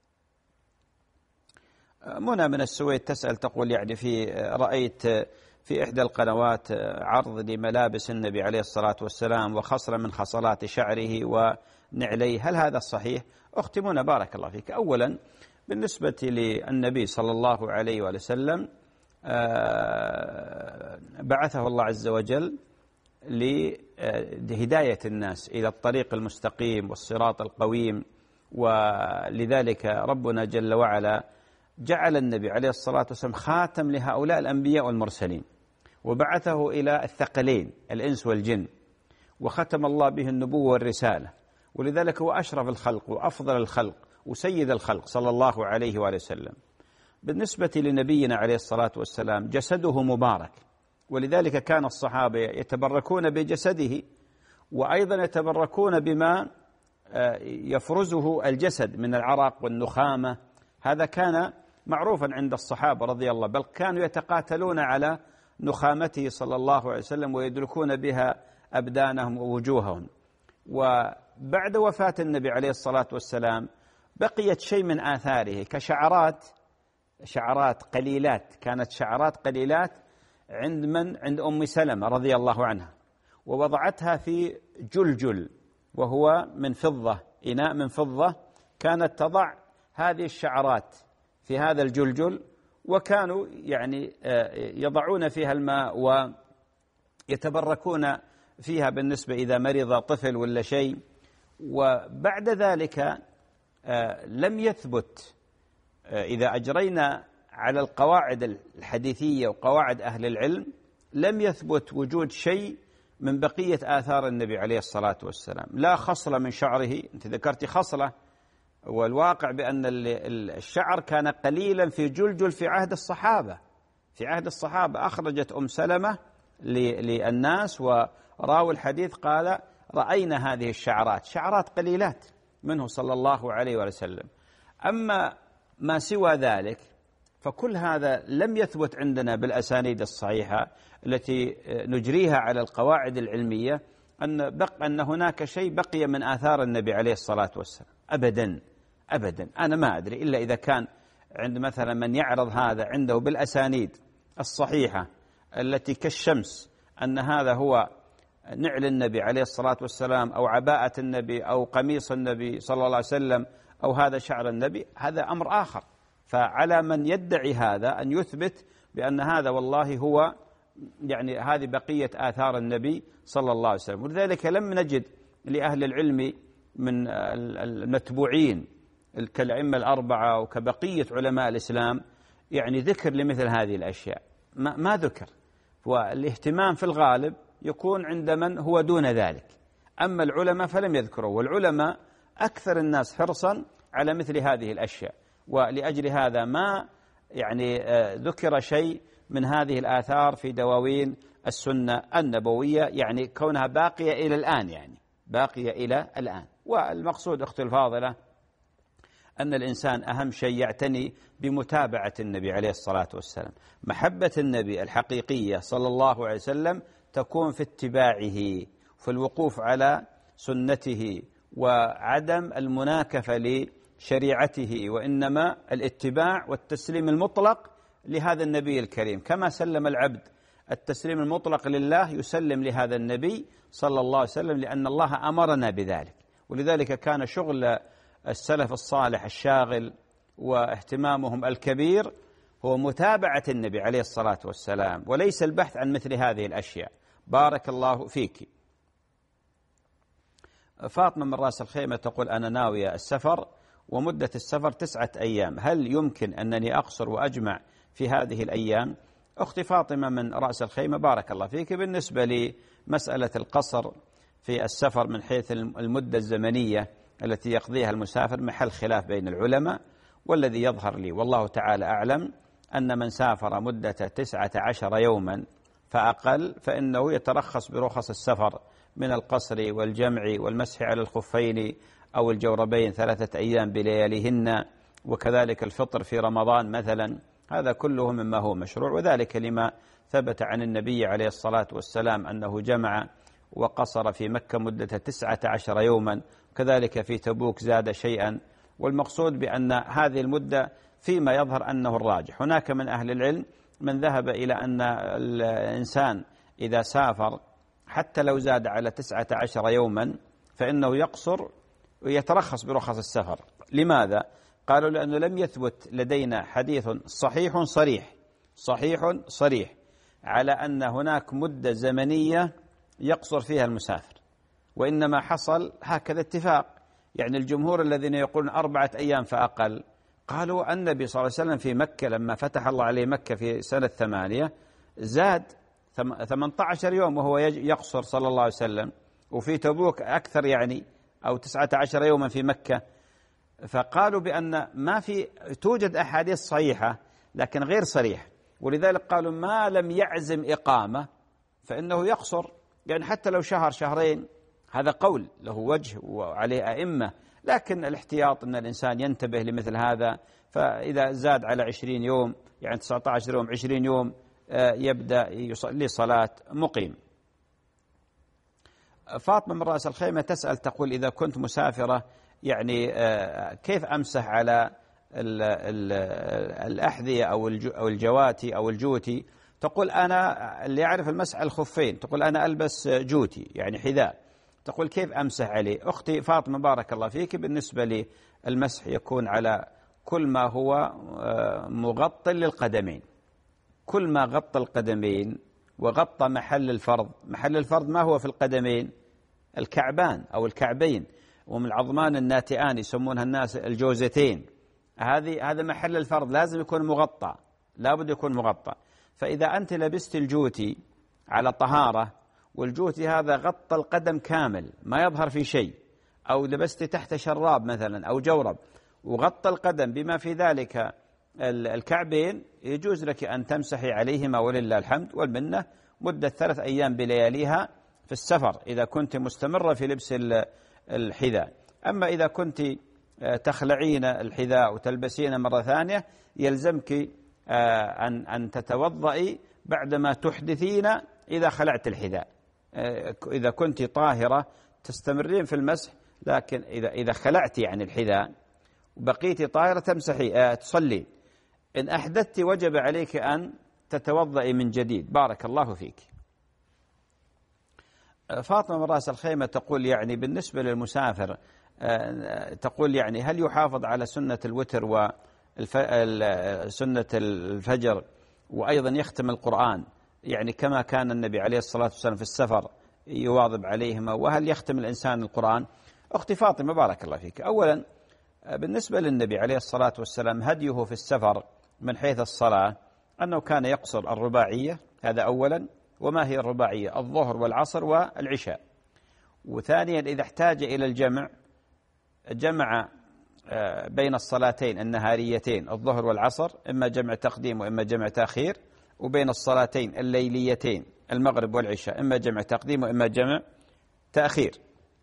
منى من السويد تسأل تقول: يعني في رأيت في إحدى القنوات عرض لملابس النبي عليه الصلاة والسلام وخصلة من خصلات شعره ونعليه، هل هذا صحيح؟ أختي منى بارك الله فيك، أولا بالنسبة للنبي صلى الله عليه وسلم بعثه الله عز وجل لهداية الناس إلى الطريق المستقيم والصراط القويم، ولذلك ربنا جل وعلا جعل النبي عليه الصلاة والسلام خاتم لهؤلاء الأنبياء والمرسلين، وبعثه إلى الثقلين الإنس والجن، وختم الله به النبوة والرسالة، ولذلك هو أشرف الخلق وأفضل الخلق وسيد الخلق صلى الله عليه وآله وسلم. بالنسبة لنبينا عليه الصلاة والسلام جسده مبارك، ولذلك كان الصحابة يتبركون بجسده، وأيضا يتبركون بما يفرزه الجسد من العرق والنخامة. هذا كان معروفا عند الصحابة رضي الله، بل كانوا يتقاتلون على نخامته صلى الله عليه وسلم ويدركون بها أبدانهم ووجوههم. وبعد وفاة النبي عليه الصلاة والسلام بقيت شيء من آثاره كشعرات، شعرات قليلات، كانت شعرات قليلات عند من؟ عند أم سلمة رضي الله عنها، ووضعتها في جلجل وهو من فضة، إناء من فضة، كانت تضع هذه الشعرات في هذا الجلجل، وكانوا يعني يضعون فيها الماء ويتبركون فيها بالنسبة إذا مرض طفل ولا شيء. وبعد ذلك لم يثبت، إذا أجرينا على القواعد الحديثية وقواعد أهل العلم، لم يثبت وجود شيء من بقية آثار النبي عليه الصلاة والسلام، لا خصلة من شعره. أنت ذكرت خصلة، والواقع بأن الشعر كان قليلا في جلجل في عهد الصحابة. في عهد الصحابة أخرجت أم سلمة للناس، وراوي الحديث قال: رأينا هذه الشعرات، شعرات قليلات منه صلى الله عليه وسلم. أما ما سوى ذلك فكل هذا لم يثبت عندنا بالأسانيد الصحيحة التي نجريها على القواعد العلمية أن بق أن هناك شيء بقي من آثار النبي عليه الصلاة والسلام، أبدا أبدا. أنا ما أدري إلا إذا كان عند مثلا من يعرض هذا عنده بالأسانيد الصحيحة التي كالشمس أن هذا هو نعل النبي عليه الصلاة والسلام أو عباءة النبي أو قميص النبي صلى الله عليه وسلم أو هذا شعر النبي، هذا أمر آخر. فعلى من يدعي هذا أن يثبت بأن هذا والله هو يعني هذه بقية آثار النبي صلى الله عليه وسلم. ولذلك لم نجد لأهل العلم من المتبوعين كالأئمة الأربعة وكبقية علماء الإسلام يعني ذكر لمثل هذه الأشياء، ما, ما ذكر. والاهتمام في الغالب يكون عند من هو دون ذلك، أما العلماء فلم يذكروا، والعلماء أكثر الناس حرصا على مثل هذه الأشياء، ولأجل هذا ما يعني ذكر شيء من هذه الآثار في دواوين السنة النبوية، يعني كونها باقية إلى الآن، يعني باقية إلى الآن. والمقصود أختي الفاضلة أن الإنسان أهم شيء يعتني بمتابعة النبي عليه الصلاة والسلام. محبة النبي الحقيقية صلى الله عليه وسلم تكون في اتباعه، في الوقوف على سنته، وعدم المناكفة لشريعته، وإنما الاتباع والتسليم المطلق لهذا النبي الكريم. كما سلم العبد التسليم المطلق لله يسلم لهذا النبي صلى الله عليه وسلم، لأن الله أمرنا بذلك. ولذلك كان شغل السلف الصالح الشاغل واهتمامهم الكبير هو متابعة النبي عليه الصلاة والسلام، وليس البحث عن مثل هذه الأشياء. بارك الله فيك. فاطمة من رأس الخيمة تقول: أنا ناوية السفر ومدة السفر تسعة أيام، هل يمكن أنني أقصر وأجمع في هذه الأيام؟ أختي فاطمة من رأس الخيمة بارك الله فيك، بالنسبة لمسألة القصر في السفر من حيث المدة الزمنية التي يقضيها المسافر محل خلاف بين العلماء، والذي يظهر لي والله تعالى أعلم أن من سافر مدة تسعة عشر يوما فأقل فإنه يترخص برخص السفر من القصر والجمع والمسح على الخفين أو الجوربين ثلاثة أيام بلياليهن، وكذلك الفطر في رمضان مثلا، هذا كله مما هو مشروع، وذلك لما ثبت عن النبي عليه الصلاة والسلام أنه جمع وقصر في مكة مدة تسعة عشر يوما، كذلك في تبوك زاد شيئا. والمقصود بأن هذه المدة فيما يظهر أنه الراجح. هناك من أهل العلم من ذهب إلى أن الإنسان إذا سافر حتى لو زاد على تسعة عشر يوما فإنه يقصر ويترخص برخص السفر. لماذا؟ قالوا لأنه لم يثبت لدينا حديث صحيح صريح صحيح صريح على أن هناك مدة زمنية يقصر فيها المسافر، وإنما حصل هكذا اتفاق. يعني الجمهور الذين يقولون أربعة أيام فأقل، قالوا النبي صلى الله عليه وسلم في مكة لما فتح الله عليه مكة في سنة ثمانية زاد ثمانية عشر يوم وهو يقصر صلى الله عليه وسلم، وفي تبوك أكثر يعني أو تسعة عشر يوما في مكة. فقالوا بأن ما في توجد أحاديث صحيحة لكن غير صريح، ولذلك قالوا ما لم يعزم إقامة فإنه يقصر، يعني حتى لو شهر شهرين هذا قول له وجه وعليه أئمة، لكن الاحتياط أن الإنسان ينتبه لمثل هذا. فإذا زاد على عشرين يوم يعني تسعة عشر يوم عشرين يوم يبدأ يصلي صلاة مقيم. فاطمة من رأس الخيمة تسأل تقول إذا كنت مسافرة يعني كيف أمسح على الأحذية أو الجواتي أو الجوتي؟ تقول أنا اللي يعرف المسح الخفين، تقول أنا ألبس جوتي يعني حذاء، تقول كيف أمسح عليه؟ أختي فاطمة بارك الله فيك، بالنسبة للمسح يكون على كل ما هو مغطى للقدمين، كل ما غطى القدمين وغطى محل الفرض. محل الفرض ما هو في القدمين؟ الكعبان أو الكعبين، ومن العظمان الناتئان يسمونها الناس الجوزتين، هذه هذا محل الفرض لازم يكون مغطى، لابد يكون مغطى. فإذا أنت لبست الجوتي على طهارة والجوتي هذا غطى القدم كامل ما يظهر في شيء، أو لبست تحت شراب مثلا أو جورب وغطى القدم بما في ذلك الكعبين، يجوز لك أن تمسحي عليهما ولله الحمد والمنة مدة ثلاث أيام بلياليها في السفر إذا كنت مستمرة في لبس الحذاء. أما إذا كنت تخلعين الحذاء وتلبسين مرة ثانية يلزمك أن أن تتوضئي بعدما تحدثين إذا خلعت الحذاء. إذا كنت طاهرة تستمرين في المسح، لكن إذا إذا خلعت يعني الحذاء وبقيتي طاهرة تمسحي تصلي. إن أحدثت وجب عليك أن تتوضئي من جديد. بارك الله فيك. فاطمة من رأس الخيمة تقول يعني بالنسبة للمسافر تقول يعني هل يحافظ على سنة الوتر وسنة الفجر وأيضا يختم القرآن يعني كما كان النبي عليه الصلاة والسلام في السفر يواظب عليهما، وهل يختم الإنسان القرآن؟ أختي فاطمة بارك الله فيك، أولا بالنسبة للنبي عليه الصلاة والسلام هديه في السفر من حيث الصلاة أنه كان يقصر الرباعية، هذا أولا. وما هي الرباعية؟ الظهر والعصر والعشاء. وثانيا إذا احتاج إلى الجمع جمع بين الصلاتين النهاريتين الظهر والعصر، إما جمع تقديم وإما جمع تأخير، وبين الصلاتين الليليتين المغرب والعشاء إما جمع تقديم وإما جمع تأخير.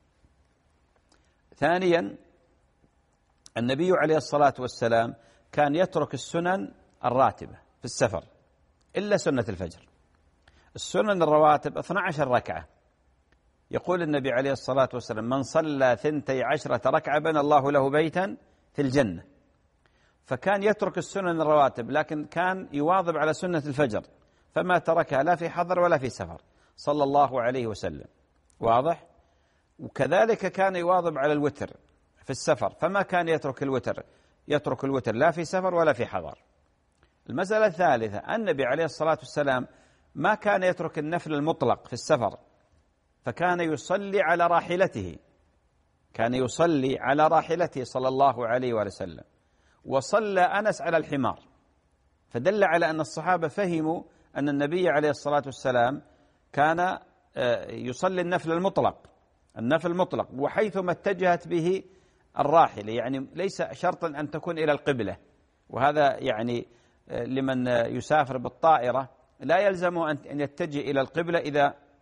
ثانيا النبي عليه الصلاة والسلام كان يترك السنن الراتبة في السفر إلا سنة الفجر. السنن الرواتب اثنتا عشرة ركعة، يقول النبي عليه الصلاة والسلام من صلى ثنتي عشرة ركعة بنى الله له بيتا في الجنة. فكان يترك السنن الرواتب لكن كان يواظب على سنة الفجر، فما تركها لا في حضر ولا في سفر صلى الله عليه وسلم. واضح؟ وكذلك كان يواظب على الوتر في السفر، فما كان يترك الوتر يترك الوتر لا في سفر ولا في حضر. المسألة الثالثة النبي عليه الصلاة والسلام ما كان يترك النفل المطلق في السفر، فكان يصلي على راحلته، كان يصلي على راحلته صلى الله عليه وسلم، وصلى أنس على الحمار، فدل على أن الصحابة فهموا أن النبي عليه الصلاة والسلام كان يصلي النفل المطلق النفل المطلق وحيثما اتجهت به الراحلة، يعني ليس شرطا أن تكون إلى القبلة. وهذا يعني لمن يسافر بالطائرة لا يلزم أن يتجه إلى القبلة إذا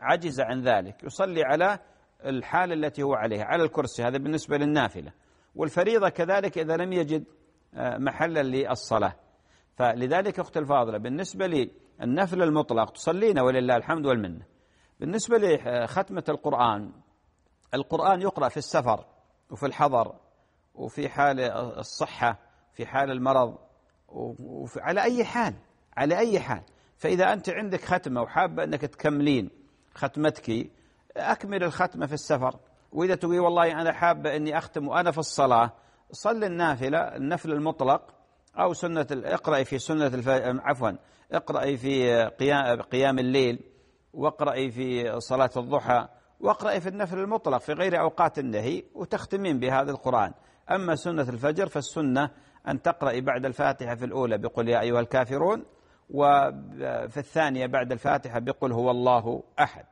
عجز عن ذلك يصلي على الحال التي هو عليها على الكرسي، هذا بالنسبة للنافلة. والفريضة كذلك إذا لم يجد محلا للصلاة. فلذلك أخت الفاضلة بالنسبة للنفل المطلق تصلين ولله الحمد والمنة. بالنسبة لختمة القرآن، القرآن يقرأ في السفر وفي الحضر وفي حال الصحة في حال المرض وعلى أي حال على أي حال. فإذا أنت عندك ختمة وحابة أنك تكملين ختمتك أكمل الختمة في السفر. وإذا تقولي والله أنا حابة أني أختم وأنا في الصلاة، صل النافلة النفل المطلق أو سنة اقرأي في سنة الف... عفوا اقرأي في قيام... قيام الليل، واقرأي في صلاة الضحى، واقرأي في النفل المطلق في غير أوقات النهي وتختمين بهذا القرآن. أما سنة الفجر فالسنة أن تقرأي بعد الفاتحة في الأولى بقل يا أيها الكافرون، وفي الثانية بعد الفاتحة بقل هو الله أحد.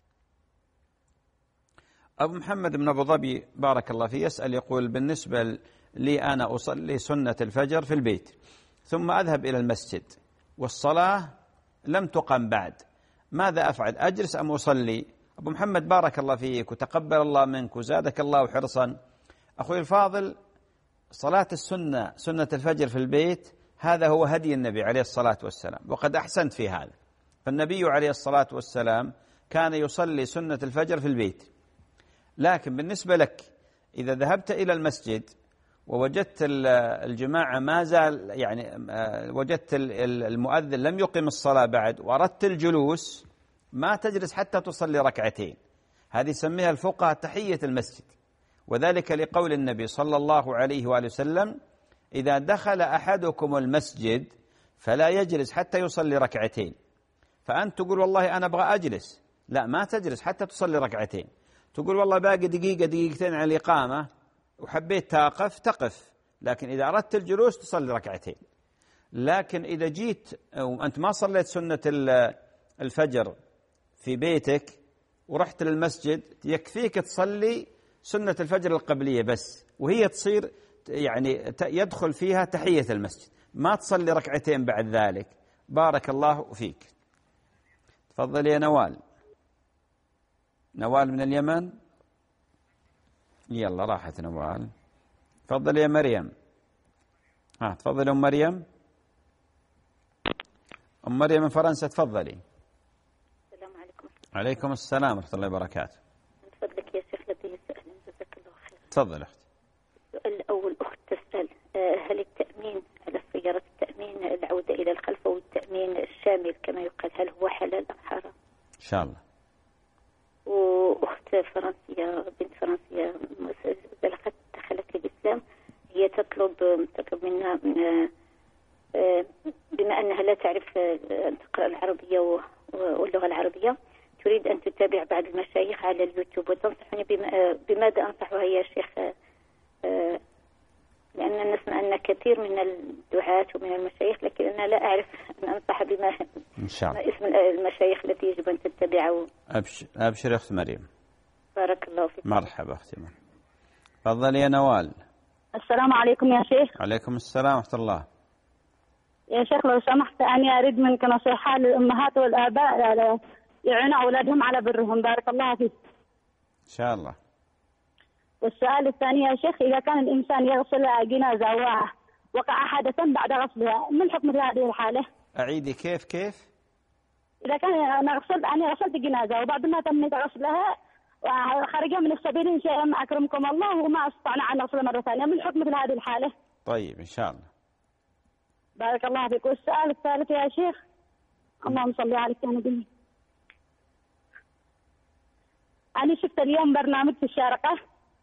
أبو محمد بن أبو ظبي بارك الله فيه يسأل يقول بالنسبة لي أنا أصلي سنة الفجر في البيت ثم أذهب إلى المسجد والصلاة لم تقم بعد، ماذا أفعل؟ أجلس أم أصلي؟ أبو محمد بارك الله فيك وتقبل الله منك وزادك الله حرصا. أخوي الفاضل، صلاة السنة سنة الفجر في البيت هذا هو هدي النبي عليه الصلاة والسلام، وقد أحسنت في هذا. فالنبي عليه الصلاة والسلام كان يصلي سنة الفجر في البيت. لكن بالنسبة لك إذا ذهبت إلى المسجد ووجدت الجماعة ما زال يعني وجدت المؤذن لم يقم الصلاة بعد وأردت الجلوس، ما تجلس حتى تصلي ركعتين. هذه يسميها الفقهاء تحية المسجد، وذلك لقول النبي صلى الله عليه وآله وسلم إذا دخل أحدكم المسجد فلا يجلس حتى يصلي ركعتين. فأنت تقول والله أنا أبغى أجلس، لا ما تجلس حتى تصلي ركعتين. تقول والله باقي دقيقة دقيقتين على الإقامة وحبيت تقف تقف، لكن إذا أردت الجلوس تصلي ركعتين. لكن إذا جيت وأنت ما صليت سنة الفجر في بيتك ورحت للمسجد يكفيك تصلي سنة الفجر القبلية بس، وهي تصير يعني يدخل فيها تحية المسجد، ما تصلي ركعتين بعد ذلك. بارك الله فيك. تفضل يا نوال. نوال من اليمن، يلا راحت نوال. تفضل يا مريم. ها تفضل أم مريم. أم مريم من فرنسا تفضلي. السلام عليكم. عليكم السلام ورحمة الله وبركاته. من فضلك يا شيخ لدي سؤال جزاك الله خير. تفضل أختي. السؤال الأول أخت تسأل هل التأمين على السيارة التأمين العودة إلى الخلف والتأمين الشامل كما يقال هل هو حلال أم حرام؟ إن شاء الله. وأخت فرنسية بنت فرنسية بلغت دخلت الإسلام، هي تطلب تطلب منها من بما أنها لا تعرف أن تقرأ العربية واللغة العربية تريد أن تتابع بعض المشايخ على اليوتيوب، وتنصحني بماذا أنصحها يا شيخ؟ لأن نسمع أن كثير من الدعاة ومن المشايخ، لكن أنا لا أعرف أن أنصح بما إن شاء الله. اسم المشايخ التي يجب أن تتبعه. أبشر أبشر أخت مريم. بارك الله فيك. مرحبا أختي مريم. تفضلي يا نوال. السلام عليكم يا شيخ. عليكم السلام ورحمة الله. يا شيخ لو سمحت أني أريد منك نصيحة للأمهات والآباء يعينوا أولادهم على برهم. بارك الله فيك. إن شاء الله. والسؤال الثاني يا شيخ، إذا كان الإنسان يغسل جنازة ووقع حدثا بعد غسلها، من حكم هذه الحالة؟ أعيدي كيف كيف؟ إذا كان أنا غسلت أنا غسلت جنازة وبعد ما تمت غسلها وخرجها من السبيل شيئا أكرمكم الله وما استطعنا أن نغسلها مرة ثانية، من حكم هذه الحالة؟ طيب إن شاء الله. بارك الله فيك. والسؤال الثالث يا شيخ، اللهم صل على النبي. أنا شفت اليوم برنامج في الشارقة.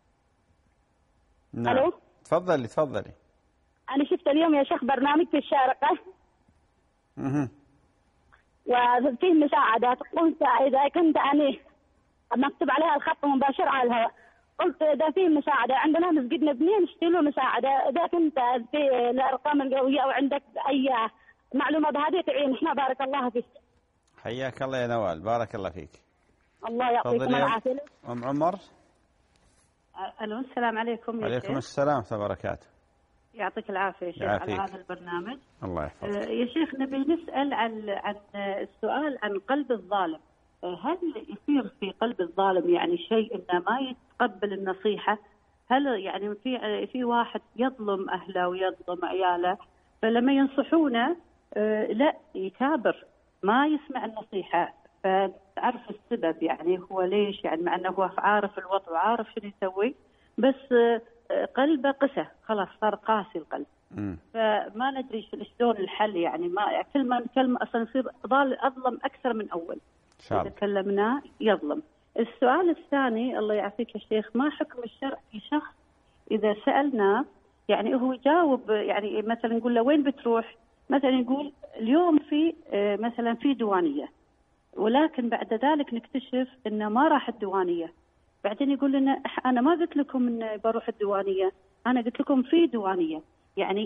نعم. ألو؟ تفضلي تفضلي. أنا شفت اليوم يا شيخ برنامج في الشارقة. اها. وفيه مساعدات، قلت إذا كنت أنا مكتوب عليها الخط مباشر على الهواء، قلت إذا فيه مساعدة عندنا مسجد مبني نشتري له مساعدة، إذا كنت في الأرقام القوية أو عندك أي معلومة بهذه تعين إحنا. بارك الله فيك. حياك الله يا نوال، بارك الله فيك. الله يعطيكم العافية. أم عمر. ألو السلام عليكم. عليكم السلام ورحمة الله وبركاته. يعطيك العافية يا شيخ على هذا البرنامج. الله يحفظك. يا شيخ نبي نسأل عن عن السؤال عن قلب الظالم. هل يصير في قلب الظالم يعني شيء انه ما يتقبل النصيحه؟ هل يعني في في واحد يظلم اهله ويظلم عياله، فلما ينصحونه لا يكابر ما يسمع النصيحه، فتعرف السبب يعني هو ليش، يعني مع انه هو عارف الوضع وعارف شنو يسوي، بس قلبه قسى خلاص صار قاسي القلب. م. فما ندري شلون الحل، يعني ما كل ما نتكلم اصلا يصير ضال اظلم اكثر من اول. اذا كلمناه يظلم. السؤال الثاني الله يعافيك يا شيخ، ما حكم الشرع في شخص اذا سالناه يعني هو يجاوب، يعني مثلا نقول له وين بتروح، مثلا يقول اليوم في مثلا في ديوانيه، ولكن بعد ذلك نكتشف انه ما راح الديوانيه، بعدين يقول لنا انا ما قلت لكم ان بروح الديوانيه، انا قلت لكم في ديوانيه. يعني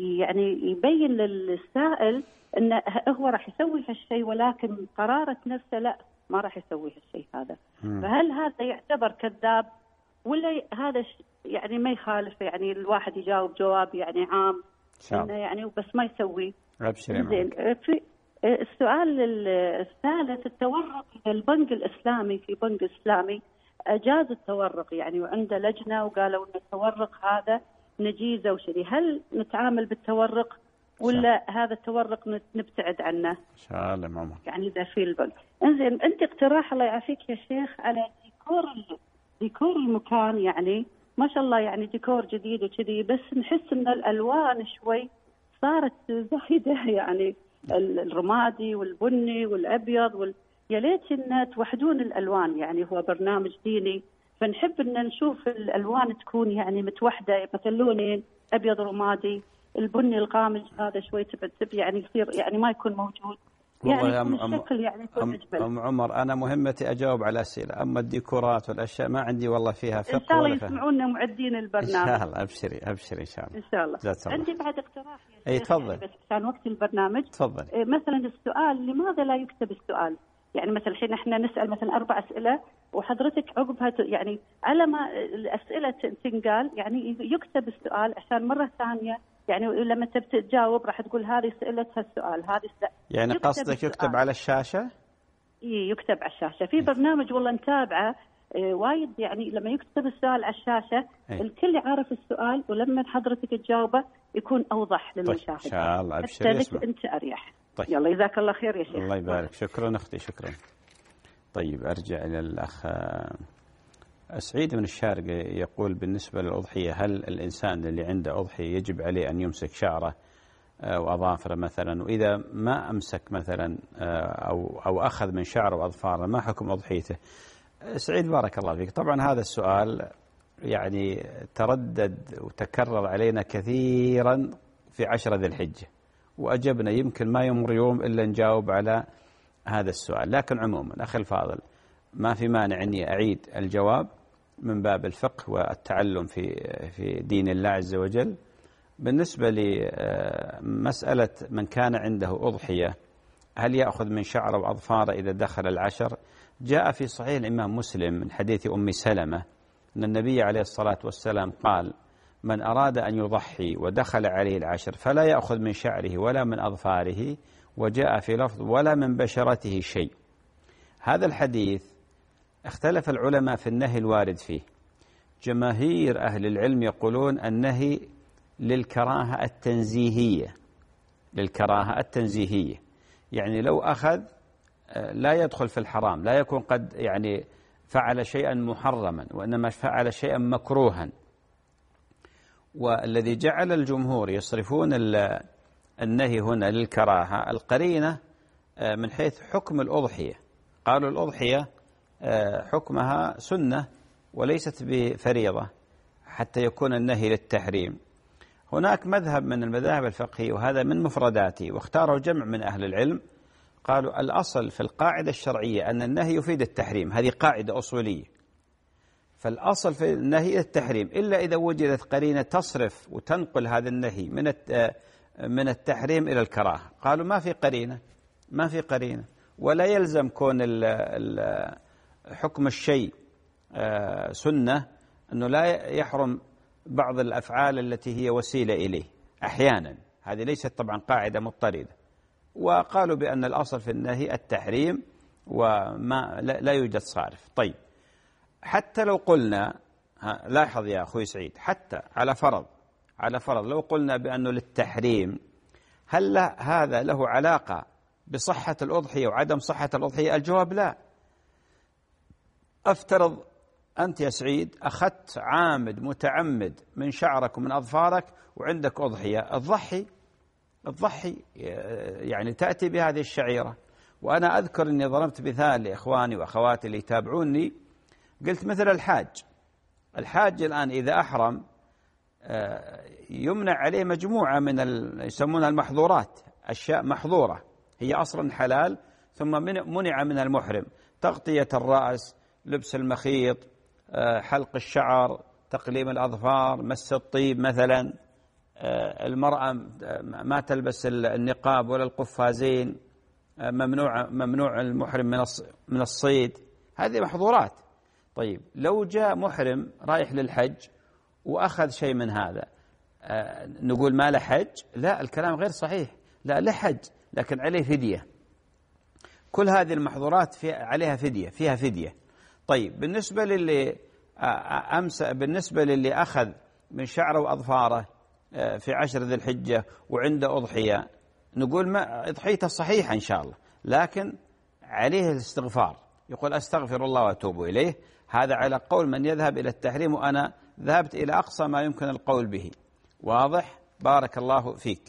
يعني يبين للسائل انه هو راح يسوي هالشيء، ولكن قرارة نفسه لا ما راح يسوي هالشيء هذا. مم. فهل هذا يعتبر كذاب ولا هذا يعني ما يخالف، يعني الواحد يجاوب جواب يعني عام انه يعني بس ما يسوي؟ زين. في السؤال الثالث، التورق، البنك الاسلامي في بنك اسلامي اجاز التورق يعني وعنده لجنه وقالوا ان التورق هذا نجيزه وشذي، هل نتعامل بالتورق ولا شاء. هذا التورق نبتعد عنه؟ ان شاء الله ماما. يعني اذا في البنك. انزين، انت اقتراح الله يعافيك يا شيخ على ديكور ديكور المكان، يعني ما شاء الله يعني ديكور جديد وكذي، بس نحس ان الالوان شوي صارت زايده، يعني الرمادي والبني والابيض وال... يا ليت ان توحدون الالوان، يعني هو برنامج ديني فنحب ان نشوف الالوان تكون يعني متوحده، مثلا لونين ابيض رمادي، البني القامج هذا شوي تبتب يعني يصير يعني ما يكون موجود، يعني أم الشكل يعني يكون اجمل. ام عمر انا مهمتي اجاوب على اسئله، اما الديكورات والاشياء ما عندي والله فيها فقه. ان شاء الله يسمعونا معدين البرنامج. ان شاء الله ابشري ابشري ان شاء الله. ان شاء الله. عندي بعد اقتراح يا شيخ. اي تفضل. يعني بس عشان وقت البرنامج. تفضل. مثلا السؤال لماذا لا يكتب السؤال؟ يعني مثلا الحين احنا نسال مثلا اربع اسئله وحضرتك عقبها يعني على ما الاسئله تنقال يعني يكتب السؤال عشان مره ثانيه يعني لما تبي تجاوب راح تقول هذه سئلتها السؤال هذه س... يعني قصدك يكتب على الشاشه؟ اي يكتب على الشاشه في برنامج والله نتابعه اه وايد، يعني لما يكتب السؤال على الشاشه أي. الكل يعرف السؤال ولما حضرتك تجاوبه يكون اوضح للمشاهد. ان شاء الله ابشر اسمع انت اريح. طيب. يلا جزاك الله خير يا شيخ. الله يبارك. شكرا اختي شكرا. طيب ارجع الى الاخ سعيد من الشارقة يقول بالنسبة للأضحية، هل الإنسان اللي عنده أضحية يجب عليه أن يمسك شعره وأظافره مثلا، وإذا ما أمسك مثلا أو أو أخذ من شعره وأظفاره ما حكم أضحيته؟ سعيد بارك الله فيك. طبعا هذا السؤال يعني تردد وتكرر علينا كثيرا في عشرة ذي الحجة، وأجبنا يمكن ما يمر يوم إلا نجاوب على هذا السؤال، لكن عموما أخي الفاضل ما في مانع أني أعيد الجواب من باب الفقه والتعلم في في دين الله عز وجل. بالنسبة لمسألة من كان عنده أضحية هل يأخذ من شعره وأظفاره إذا دخل العشر؟ جاء في صحيح الإمام مسلم من حديث أم سلمة أن النبي عليه الصلاة والسلام قال: من أراد أن يضحي ودخل عليه العشر فلا يأخذ من شعره ولا من أظفاره، وجاء في لفظ ولا من بشرته شيء. هذا الحديث اختلف العلماء في النهي الوارد فيه. جماهير أهل العلم يقولون النهي للكراهة التنزيهية، للكراهة التنزيهية، يعني لو أخذ لا يدخل في الحرام، لا يكون قد يعني فعل شيئا محرما، وإنما فعل شيئا مكروها. والذي جعل الجمهور يصرفون النهي هنا للكراهة القرينة من حيث حكم الأضحية. قالوا الأضحية حكمها سنة وليست بفريضة حتى يكون النهي للتحريم. هناك مذهب من المذاهب الفقهية وهذا من مفرداته واختاره جمع من أهل العلم، قالوا الأصل في القاعدة الشرعية أن النهي يفيد التحريم، هذه قاعدة أصولية، فالأصل في النهي التحريم إلا إذا وجدت قرينة تصرف وتنقل هذا النهي من من التحريم إلى الكراهة. قالوا ما في قرينة، ما في قرينة، ولا يلزم كون ال ال حكم الشيء سنة أنه لا يحرم بعض الأفعال التي هي وسيلة إليه أحيانا، هذه ليست طبعا قاعدة مضطردة. وقالوا بأن الأصل في النهي التحريم، وما لا يوجد صارف. طيب حتى لو قلنا، لاحظ يا أخوي سعيد، حتى على فرض على فرض لو قلنا بأنه للتحريم، هل هذا له علاقة بصحة الأضحية وعدم صحة الأضحية؟ الجواب لا. أفترض أنت يا سعيد أخذت عامد متعمد من شعرك ومن أظفارك وعندك أضحية، الضحي الضحي يعني تأتي بهذه الشعيرة. وأنا أذكر أني ضربت مثال لإخواني وأخواتي اللي يتابعوني، قلت مثل الحاج الحاج الآن إذا أحرم يمنع عليه مجموعة من يسمونها المحظورات، أشياء محظورة هي أصلا حلال ثم منع من المحرم: تغطية الرأس، لبس المخيط، حلق الشعر، تقليم الأظفار، مس الطيب مثلا، المرأة ما تلبس النقاب ولا القفازين، ممنوع ممنوع المحرم من الصيد، هذه محظورات. طيب لو جاء محرم رايح للحج وأخذ شيء من هذا، نقول ما له حج؟ لا، الكلام غير صحيح، لا له حج لكن عليه فدية. كل هذه المحظورات في عليها فدية، فيها فدية. طيب بالنسبة للي أمس بالنسبة للي أخذ من شعره وأظفاره في عشر ذي الحجة وعنده أضحية، نقول ما أضحيته صحيحة إن شاء الله، لكن عليه الاستغفار، يقول أستغفر الله وأتوب إليه. هذا على قول من يذهب إلى التحريم، وأنا ذهبت إلى أقصى ما يمكن القول به. واضح؟ بارك الله فيك.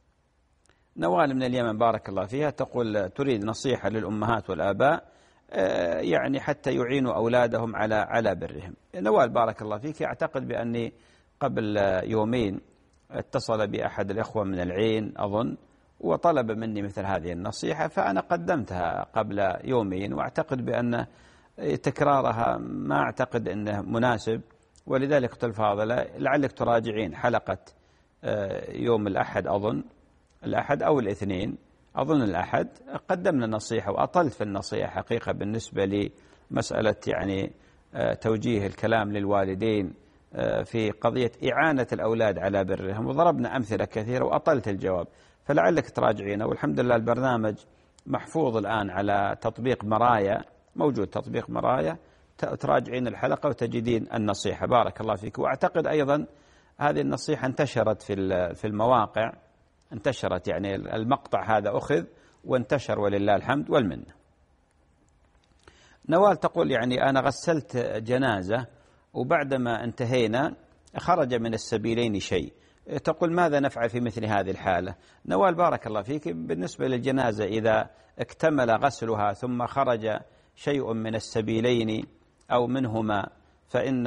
نوال من اليمن بارك الله فيها تقول تريد نصيحة للأمهات والآباء يعني حتى يعينوا أولادهم على على برهم. نوال بارك الله فيك، أعتقد بأني قبل يومين اتصل بأحد الإخوة من العين أظن وطلب مني مثل هذه النصيحة، فأنا قدمتها قبل يومين، وأعتقد بأن تكرارها ما أعتقد أنه مناسب، ولذلك قلت الفاضلة لعلك تراجعين حلقة يوم الأحد، أظن الأحد أو الاثنين، أظن الأحد، قدمنا نصيحة وأطلت في النصيحة حقيقة بالنسبة لمسألة يعني توجيه الكلام للوالدين في قضية إعانة الأولاد على برهم، وضربنا أمثلة كثيرة وأطلت الجواب، فلعلك تراجعينه. والحمد لله البرنامج محفوظ الآن على تطبيق مرايا، موجود تطبيق مرايا، تراجعين الحلقة وتجدين النصيحة. بارك الله فيك. وأعتقد أيضا هذه النصيحة انتشرت في في المواقع، انتشرت يعني المقطع هذا أخذ وانتشر ولله الحمد والمنة. نوال تقول يعني أنا غسلت جنازة وبعدما انتهينا خرج من السبيلين شيء، تقول ماذا نفعل في مثل هذه الحالة؟ نوال بارك الله فيك، بالنسبة للجنازة إذا اكتمل غسلها ثم خرج شيء من السبيلين أو منهما، فإن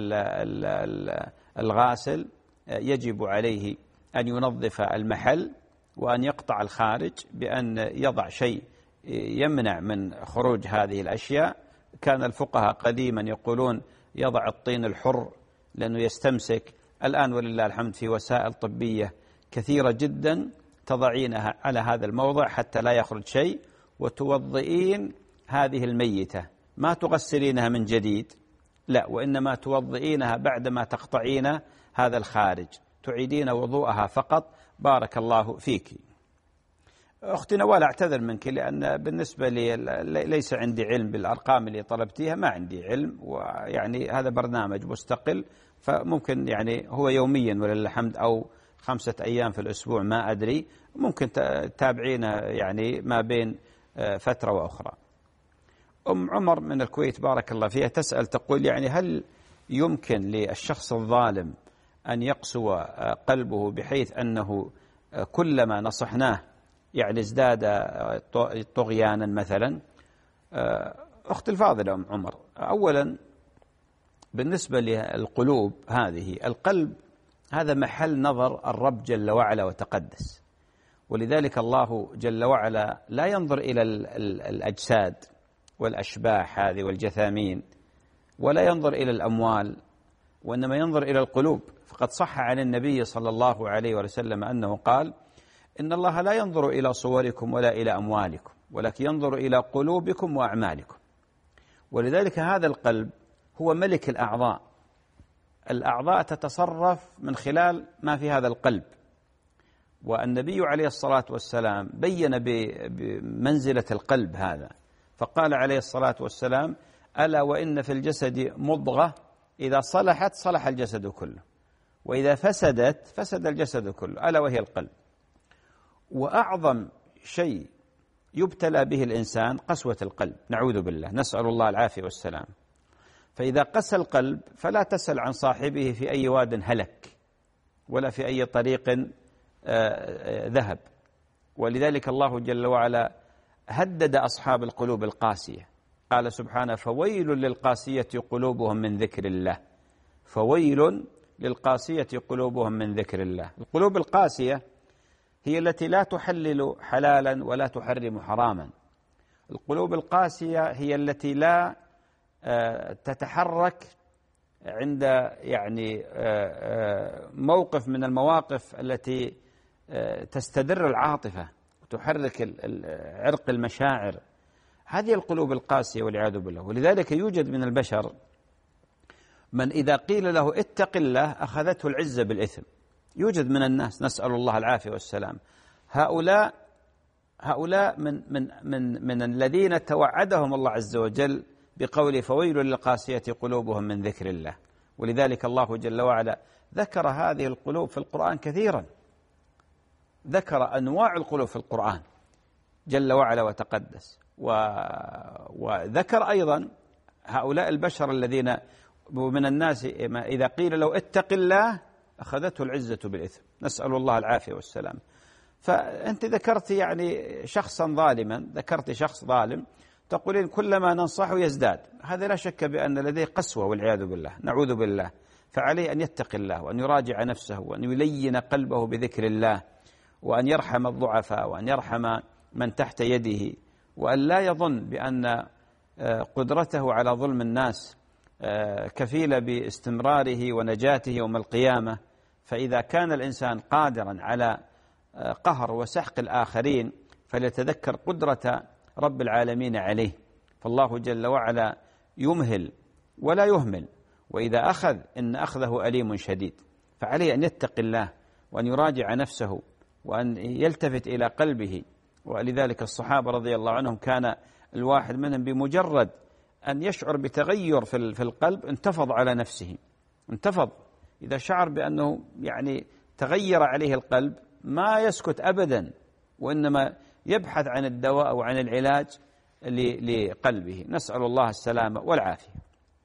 الغاسل يجب عليه أن ينظف المحل وأن يقطع الخارج بأن يضع شيء يمنع من خروج هذه الأشياء. كان الفقهاء قديما يقولون يضع الطين الحر لأنه يستمسك. الآن ولله الحمد في وسائل طبية كثيرة جدا تضعينها على هذا الموضع حتى لا يخرج شيء، وتوضئين هذه الميتة، ما تغسلينها من جديد، لا، وإنما توضئينها بعدما تقطعين هذا الخارج، تعيدين وضوءها فقط. بارك الله فيك. أختي نوال أعتذر منك لأن بالنسبة لي ليس عندي علم بالأرقام اللي طلبتيها، ما عندي علم، ويعني هذا برنامج مستقل، فممكن يعني هو يوميا ولله الحمد أو خمسة أيام في الأسبوع ما أدري، ممكن تتابعينا يعني ما بين فترة وأخرى. أم عمر من الكويت بارك الله فيها تسأل تقول يعني هل يمكن للشخص الظالم أن يقسو قلبه بحيث أنه كلما نصحناه يعني ازداد طغيانا مثلا؟ أخت الفاضلة أم عمر، أولا بالنسبة للقلوب هذه، القلب هذا محل نظر الرب جل وعلا وتقدس، ولذلك الله جل وعلا لا ينظر إلى الأجساد والأشباح هذه والجثامين، ولا ينظر إلى الأموال، وإنما ينظر إلى القلوب. فقد صح عن النبي صلى الله عليه وسلم أنه قال إن الله لا ينظر إلى صوركم ولا إلى أموالكم ولكن ينظر إلى قلوبكم وأعمالكم. ولذلك هذا القلب هو ملك الأعضاء، الأعضاء تتصرف من خلال ما في هذا القلب، والنبي عليه الصلاة والسلام بين بمنزلة القلب هذا، فقال عليه الصلاة والسلام: ألا وإن في الجسد مضغة إذا صلحت صلح الجسد كله، وإذا فسدت فسد الجسد كله، ألا وهي القلب. وأعظم شيء يبتلى به الإنسان قسوة القلب، نعوذ بالله، نسأل الله العافية والسلام. فإذا قسى القلب فلا تسأل عن صاحبه في أي واد هلك ولا في أي طريق ذهب. ولذلك الله جل وعلا هدد أصحاب القلوب القاسية، قال سبحانه: فويل للقاسية قلوبهم من ذكر الله. فويل للقاسية قلوبهم من ذكر الله. القلوب القاسية هي التي لا تحلل حلالا ولا تحرم حراما. القلوب القاسية هي التي لا تتحرك عند يعني موقف من المواقف التي تستدر العاطفة وتحرك عرق المشاعر. هذه القلوب القاسية والعياذ بالله. ولذلك يوجد من البشر من إذا قيل له اتق الله أخذته العزة بالإثم. يوجد من الناس، نسأل الله العافية والسلام، هؤلاء هؤلاء من من من من الذين توعدهم الله عز وجل بقوله: فويل للقاسية قلوبهم من ذكر الله. ولذلك الله جل وعلا ذكر هذه القلوب في القرآن كثيرا، ذكر أنواع القلوب في القرآن جل وعلا وتقدس، وذكر أيضا هؤلاء البشر الذين من الناس إذا قيل لو اتق الله أخذته العزة بالإثم، نسأل الله العافية والسلام. فأنت ذكرت يعني شخصا ظالما، ذكرت شخص ظالم، تقولين كلما ننصحه يزداد. هذا لا شك بأن لديه قسوة والعياذ بالله، نعوذ بالله. فعليه أن يتقي الله وأن يراجع نفسه وأن يلين قلبه بذكر الله، وأن يرحم الضعفاء وأن يرحم من تحت يده، وأن لا يظن بأن قدرته على ظلم الناس كفيلة باستمراره ونجاته يوم القيامة. فإذا كان الإنسان قادرا على قهر وسحق الآخرين فليتذكر قدرة رب العالمين عليه. فالله جل وعلا يمهل ولا يهمل، وإذا أخذ إن أخذه أليم شديد. فعليه أن يتقي الله وأن يراجع نفسه وأن يلتفت إلى قلبه. ولذلك الصحابة رضي الله عنهم كان الواحد منهم بمجرد أن يشعر بتغير في القلب انتفض على نفسه، انتفض. إذا شعر بأنه يعني تغير عليه القلب ما يسكت أبدا، وإنما يبحث عن الدواء أو عن العلاج لقلبه، نسأل الله السلامة والعافية.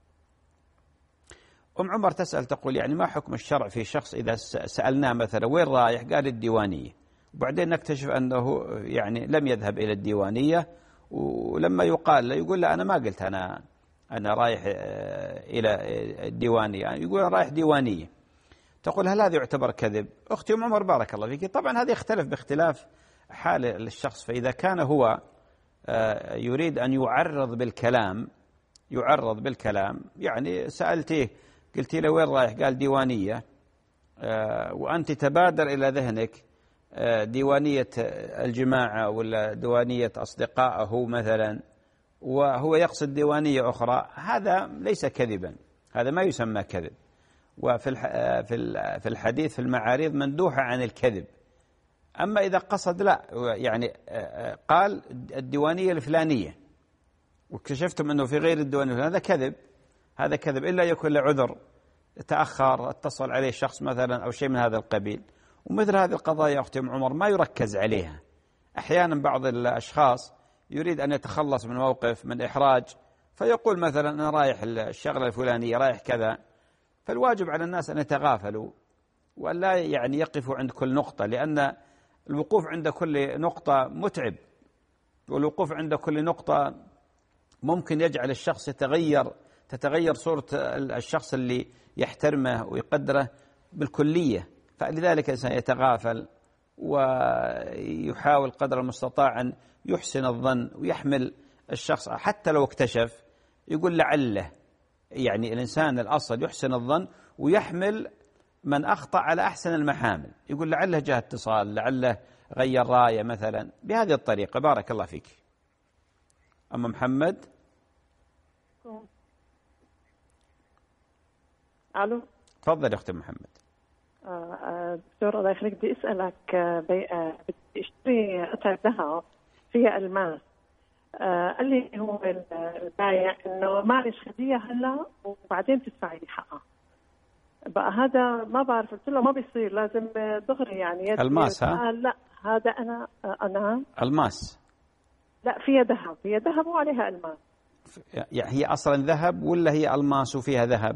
أم عمر تسأل تقول: يعني ما حكم الشرع في شخص إذا سألناه مثلا وين رايح قال الديوانية، وبعدين نكتشف أنه يعني لم يذهب إلى الديوانية، ولما يقال له يقول: لا أنا ما قلت أنا أنا رايح إلى الديوانية، يعني يقول أنا رايح ديوانية. تقول: هل هذا يعتبر كذب؟ أختي أم عمر بارك الله فيك، طبعا هذا يختلف باختلاف حال الشخص. فإذا كان هو يريد أن يعرض بالكلام يعرض بالكلام يعني سألتيه قلت له وين رايح قال ديوانية، وأنت تبادر إلى ذهنك ديوانية الجماعة ولا ديوانية أصدقائه مثلا، وهو يقصد ديوانية أخرى، هذا ليس كذبا، هذا ما يسمى كذب. وفي في الحديث في المعاريض مندوحة عن الكذب. أما إذا قصد لا يعني قال الديوانية الفلانية واكتشفتم أنه في غير الديوانية، هذا كذب، هذا كذب، إلا يكون له عذر، تأخر، اتصل عليه شخص مثلا أو شيء من هذا القبيل. ومثل هذه القضايا أختي أم عمر ما يركز عليها. أحيانا بعض الأشخاص يريد أن يتخلص من موقف من إحراج فيقول مثلا أنا رايح الشغلة الفلانية، رايح كذا. فالواجب على الناس أن يتغافلوا وأن لا يعني يقفوا عند كل نقطة، لأن الوقوف عند كل نقطة متعب، والوقوف عند كل نقطة ممكن يجعل الشخص يتغير تتغير صورة الشخص اللي يحترمه ويقدره بالكلية. فلذلك الإنسان يتغافل ويحاول قدر المستطاع أن يحسن الظن ويحمل الشخص، حتى لو اكتشف يقول لعله، يعني الإنسان الأصل يحسن الظن ويحمل من أخطأ على أحسن المحامل، يقول لعله جاء اتصال، لعله غير راية مثلا، بهذه الطريقة. بارك الله فيك. أما محمد. ألو. تفضل يا أختي محمد. دكتور الله يخليك، بدي أسألك، بدي أشتري قطعة ذهب فيها ألماس، آه قال لي هو البايع إنه معلش خديها هلا وبعدين تدفعي لي حقها. بقى هذا ما بعرف، قلت له ما بيصير، لازم دغري يعني. الماس ها؟ قال لا هذا أنا أنا الماس. لا فيها ذهب، هي ذهب وعليها الماس. يعني هي أصلا ذهب ولا هي الماس وفيها ذهب؟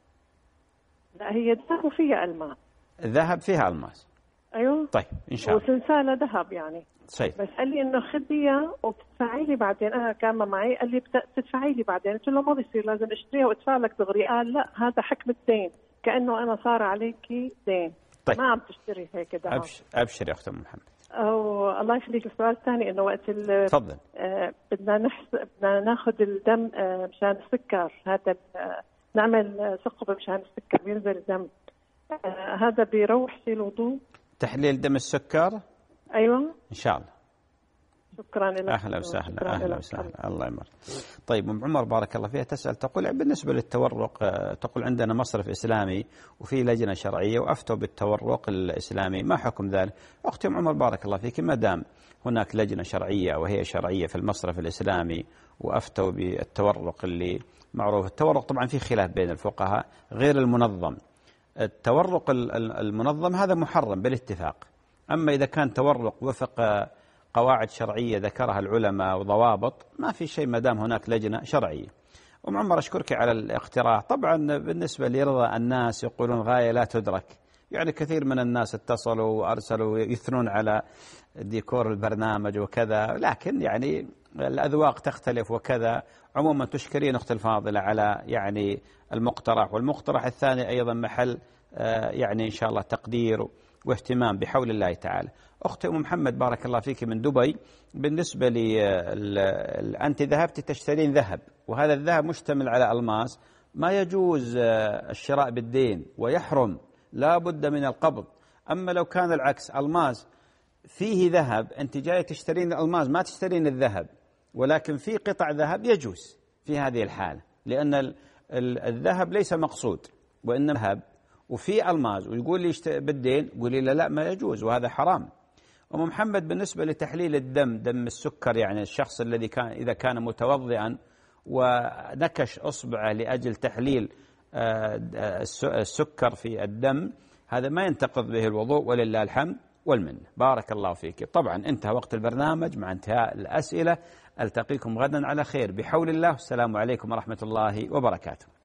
لا هي ذهب وفيها الماس. ذهب فيها الماس. ايوه. طيب ان شاء الله. وسلسله ذهب يعني. صحيح. بس قال لي انه خديها وبتدفعي لي بعدين. انا كان معي قال لي بتدفعي لي بعدين، قلت له ما بيصير، لازم اشتريها وادفع لك دغري. قال لا هذا حكم دين، كانه انا صار عليكي دين. طيب. ما عم تشتري هيك ذهب. ابشر ابشر يا اخت ام محمد. أو الله يخليك. السؤال الثاني انه وقت تفضل. آه بدنا نحسب بدنا ناخذ الدم آه مشان السكر، هذا آه نعمل ثقب مشان السكر بينزل الدم، آه هذا بيروح في الوضوء؟ تحليل دم السكر؟ ايوه ان شاء الله. شكرا لك. اهلا وسهلا. اهلا وسهلا. الله يمر. طيب ام عمر بارك الله فيها تسال، تقول بالنسبه للتورق، تقول عندنا مصرف اسلامي وفي لجنه شرعيه وافتوا بالتورق الاسلامي، ما حكم ذلك؟ اختي ام عمر بارك الله فيك، ما دام هناك لجنه شرعيه وهي شرعيه في المصرف الاسلامي وافتوا بالتورق اللي معروف، التورق طبعا في خلاف بين الفقهاء غير المنظم. التورق المنظم هذا محرم بالاتفاق، اما اذا كان تورق وفق قواعد شرعية ذكرها العلماء وضوابط ما في شيء ما دام هناك لجنة شرعية. أم عمر أشكرك على الاقتراح. طبعا بالنسبة لرضا الناس يقولون غاية لا تدرك، يعني كثير من الناس اتصلوا وأرسلوا يثنون على ديكور البرنامج وكذا، لكن يعني الأذواق تختلف وكذا. عموما تشكرين أخت الفاضلة على يعني المقترح، والمقترح الثاني أيضا محل يعني إن شاء الله تقدير واهتمام بحول الله تعالى. أختي أم محمد بارك الله فيك من دبي، بالنسبة لي أنت ذهبت تشترين ذهب وهذا الذهب مشتمل على ألماس، ما يجوز الشراء بالدين ويحرم، لا بد من القبض. أما لو كان العكس، ألماس فيه ذهب، أنت جاي تشترين الألماس ما تشترين الذهب، ولكن في قطع ذهب يجوز في هذه الحالة، لأن الذهب ليس مقصود وإنما ذهب وفي ألماس، ويقول لي بالدين، قولي لا لا ما يجوز وهذا حرام. أم محمد بالنسبة لتحليل الدم، دم السكر، يعني الشخص الذي كان إذا كان متوضئا ونكش أصبعه لأجل تحليل السكر في الدم، هذا ما ينتقض به الوضوء ولله الحمد والمنة. بارك الله فيك. طبعا انتهى وقت البرنامج، مع انتهاء الأسئلة ألتقيكم غدا على خير بحول الله. السلام عليكم ورحمة الله وبركاته.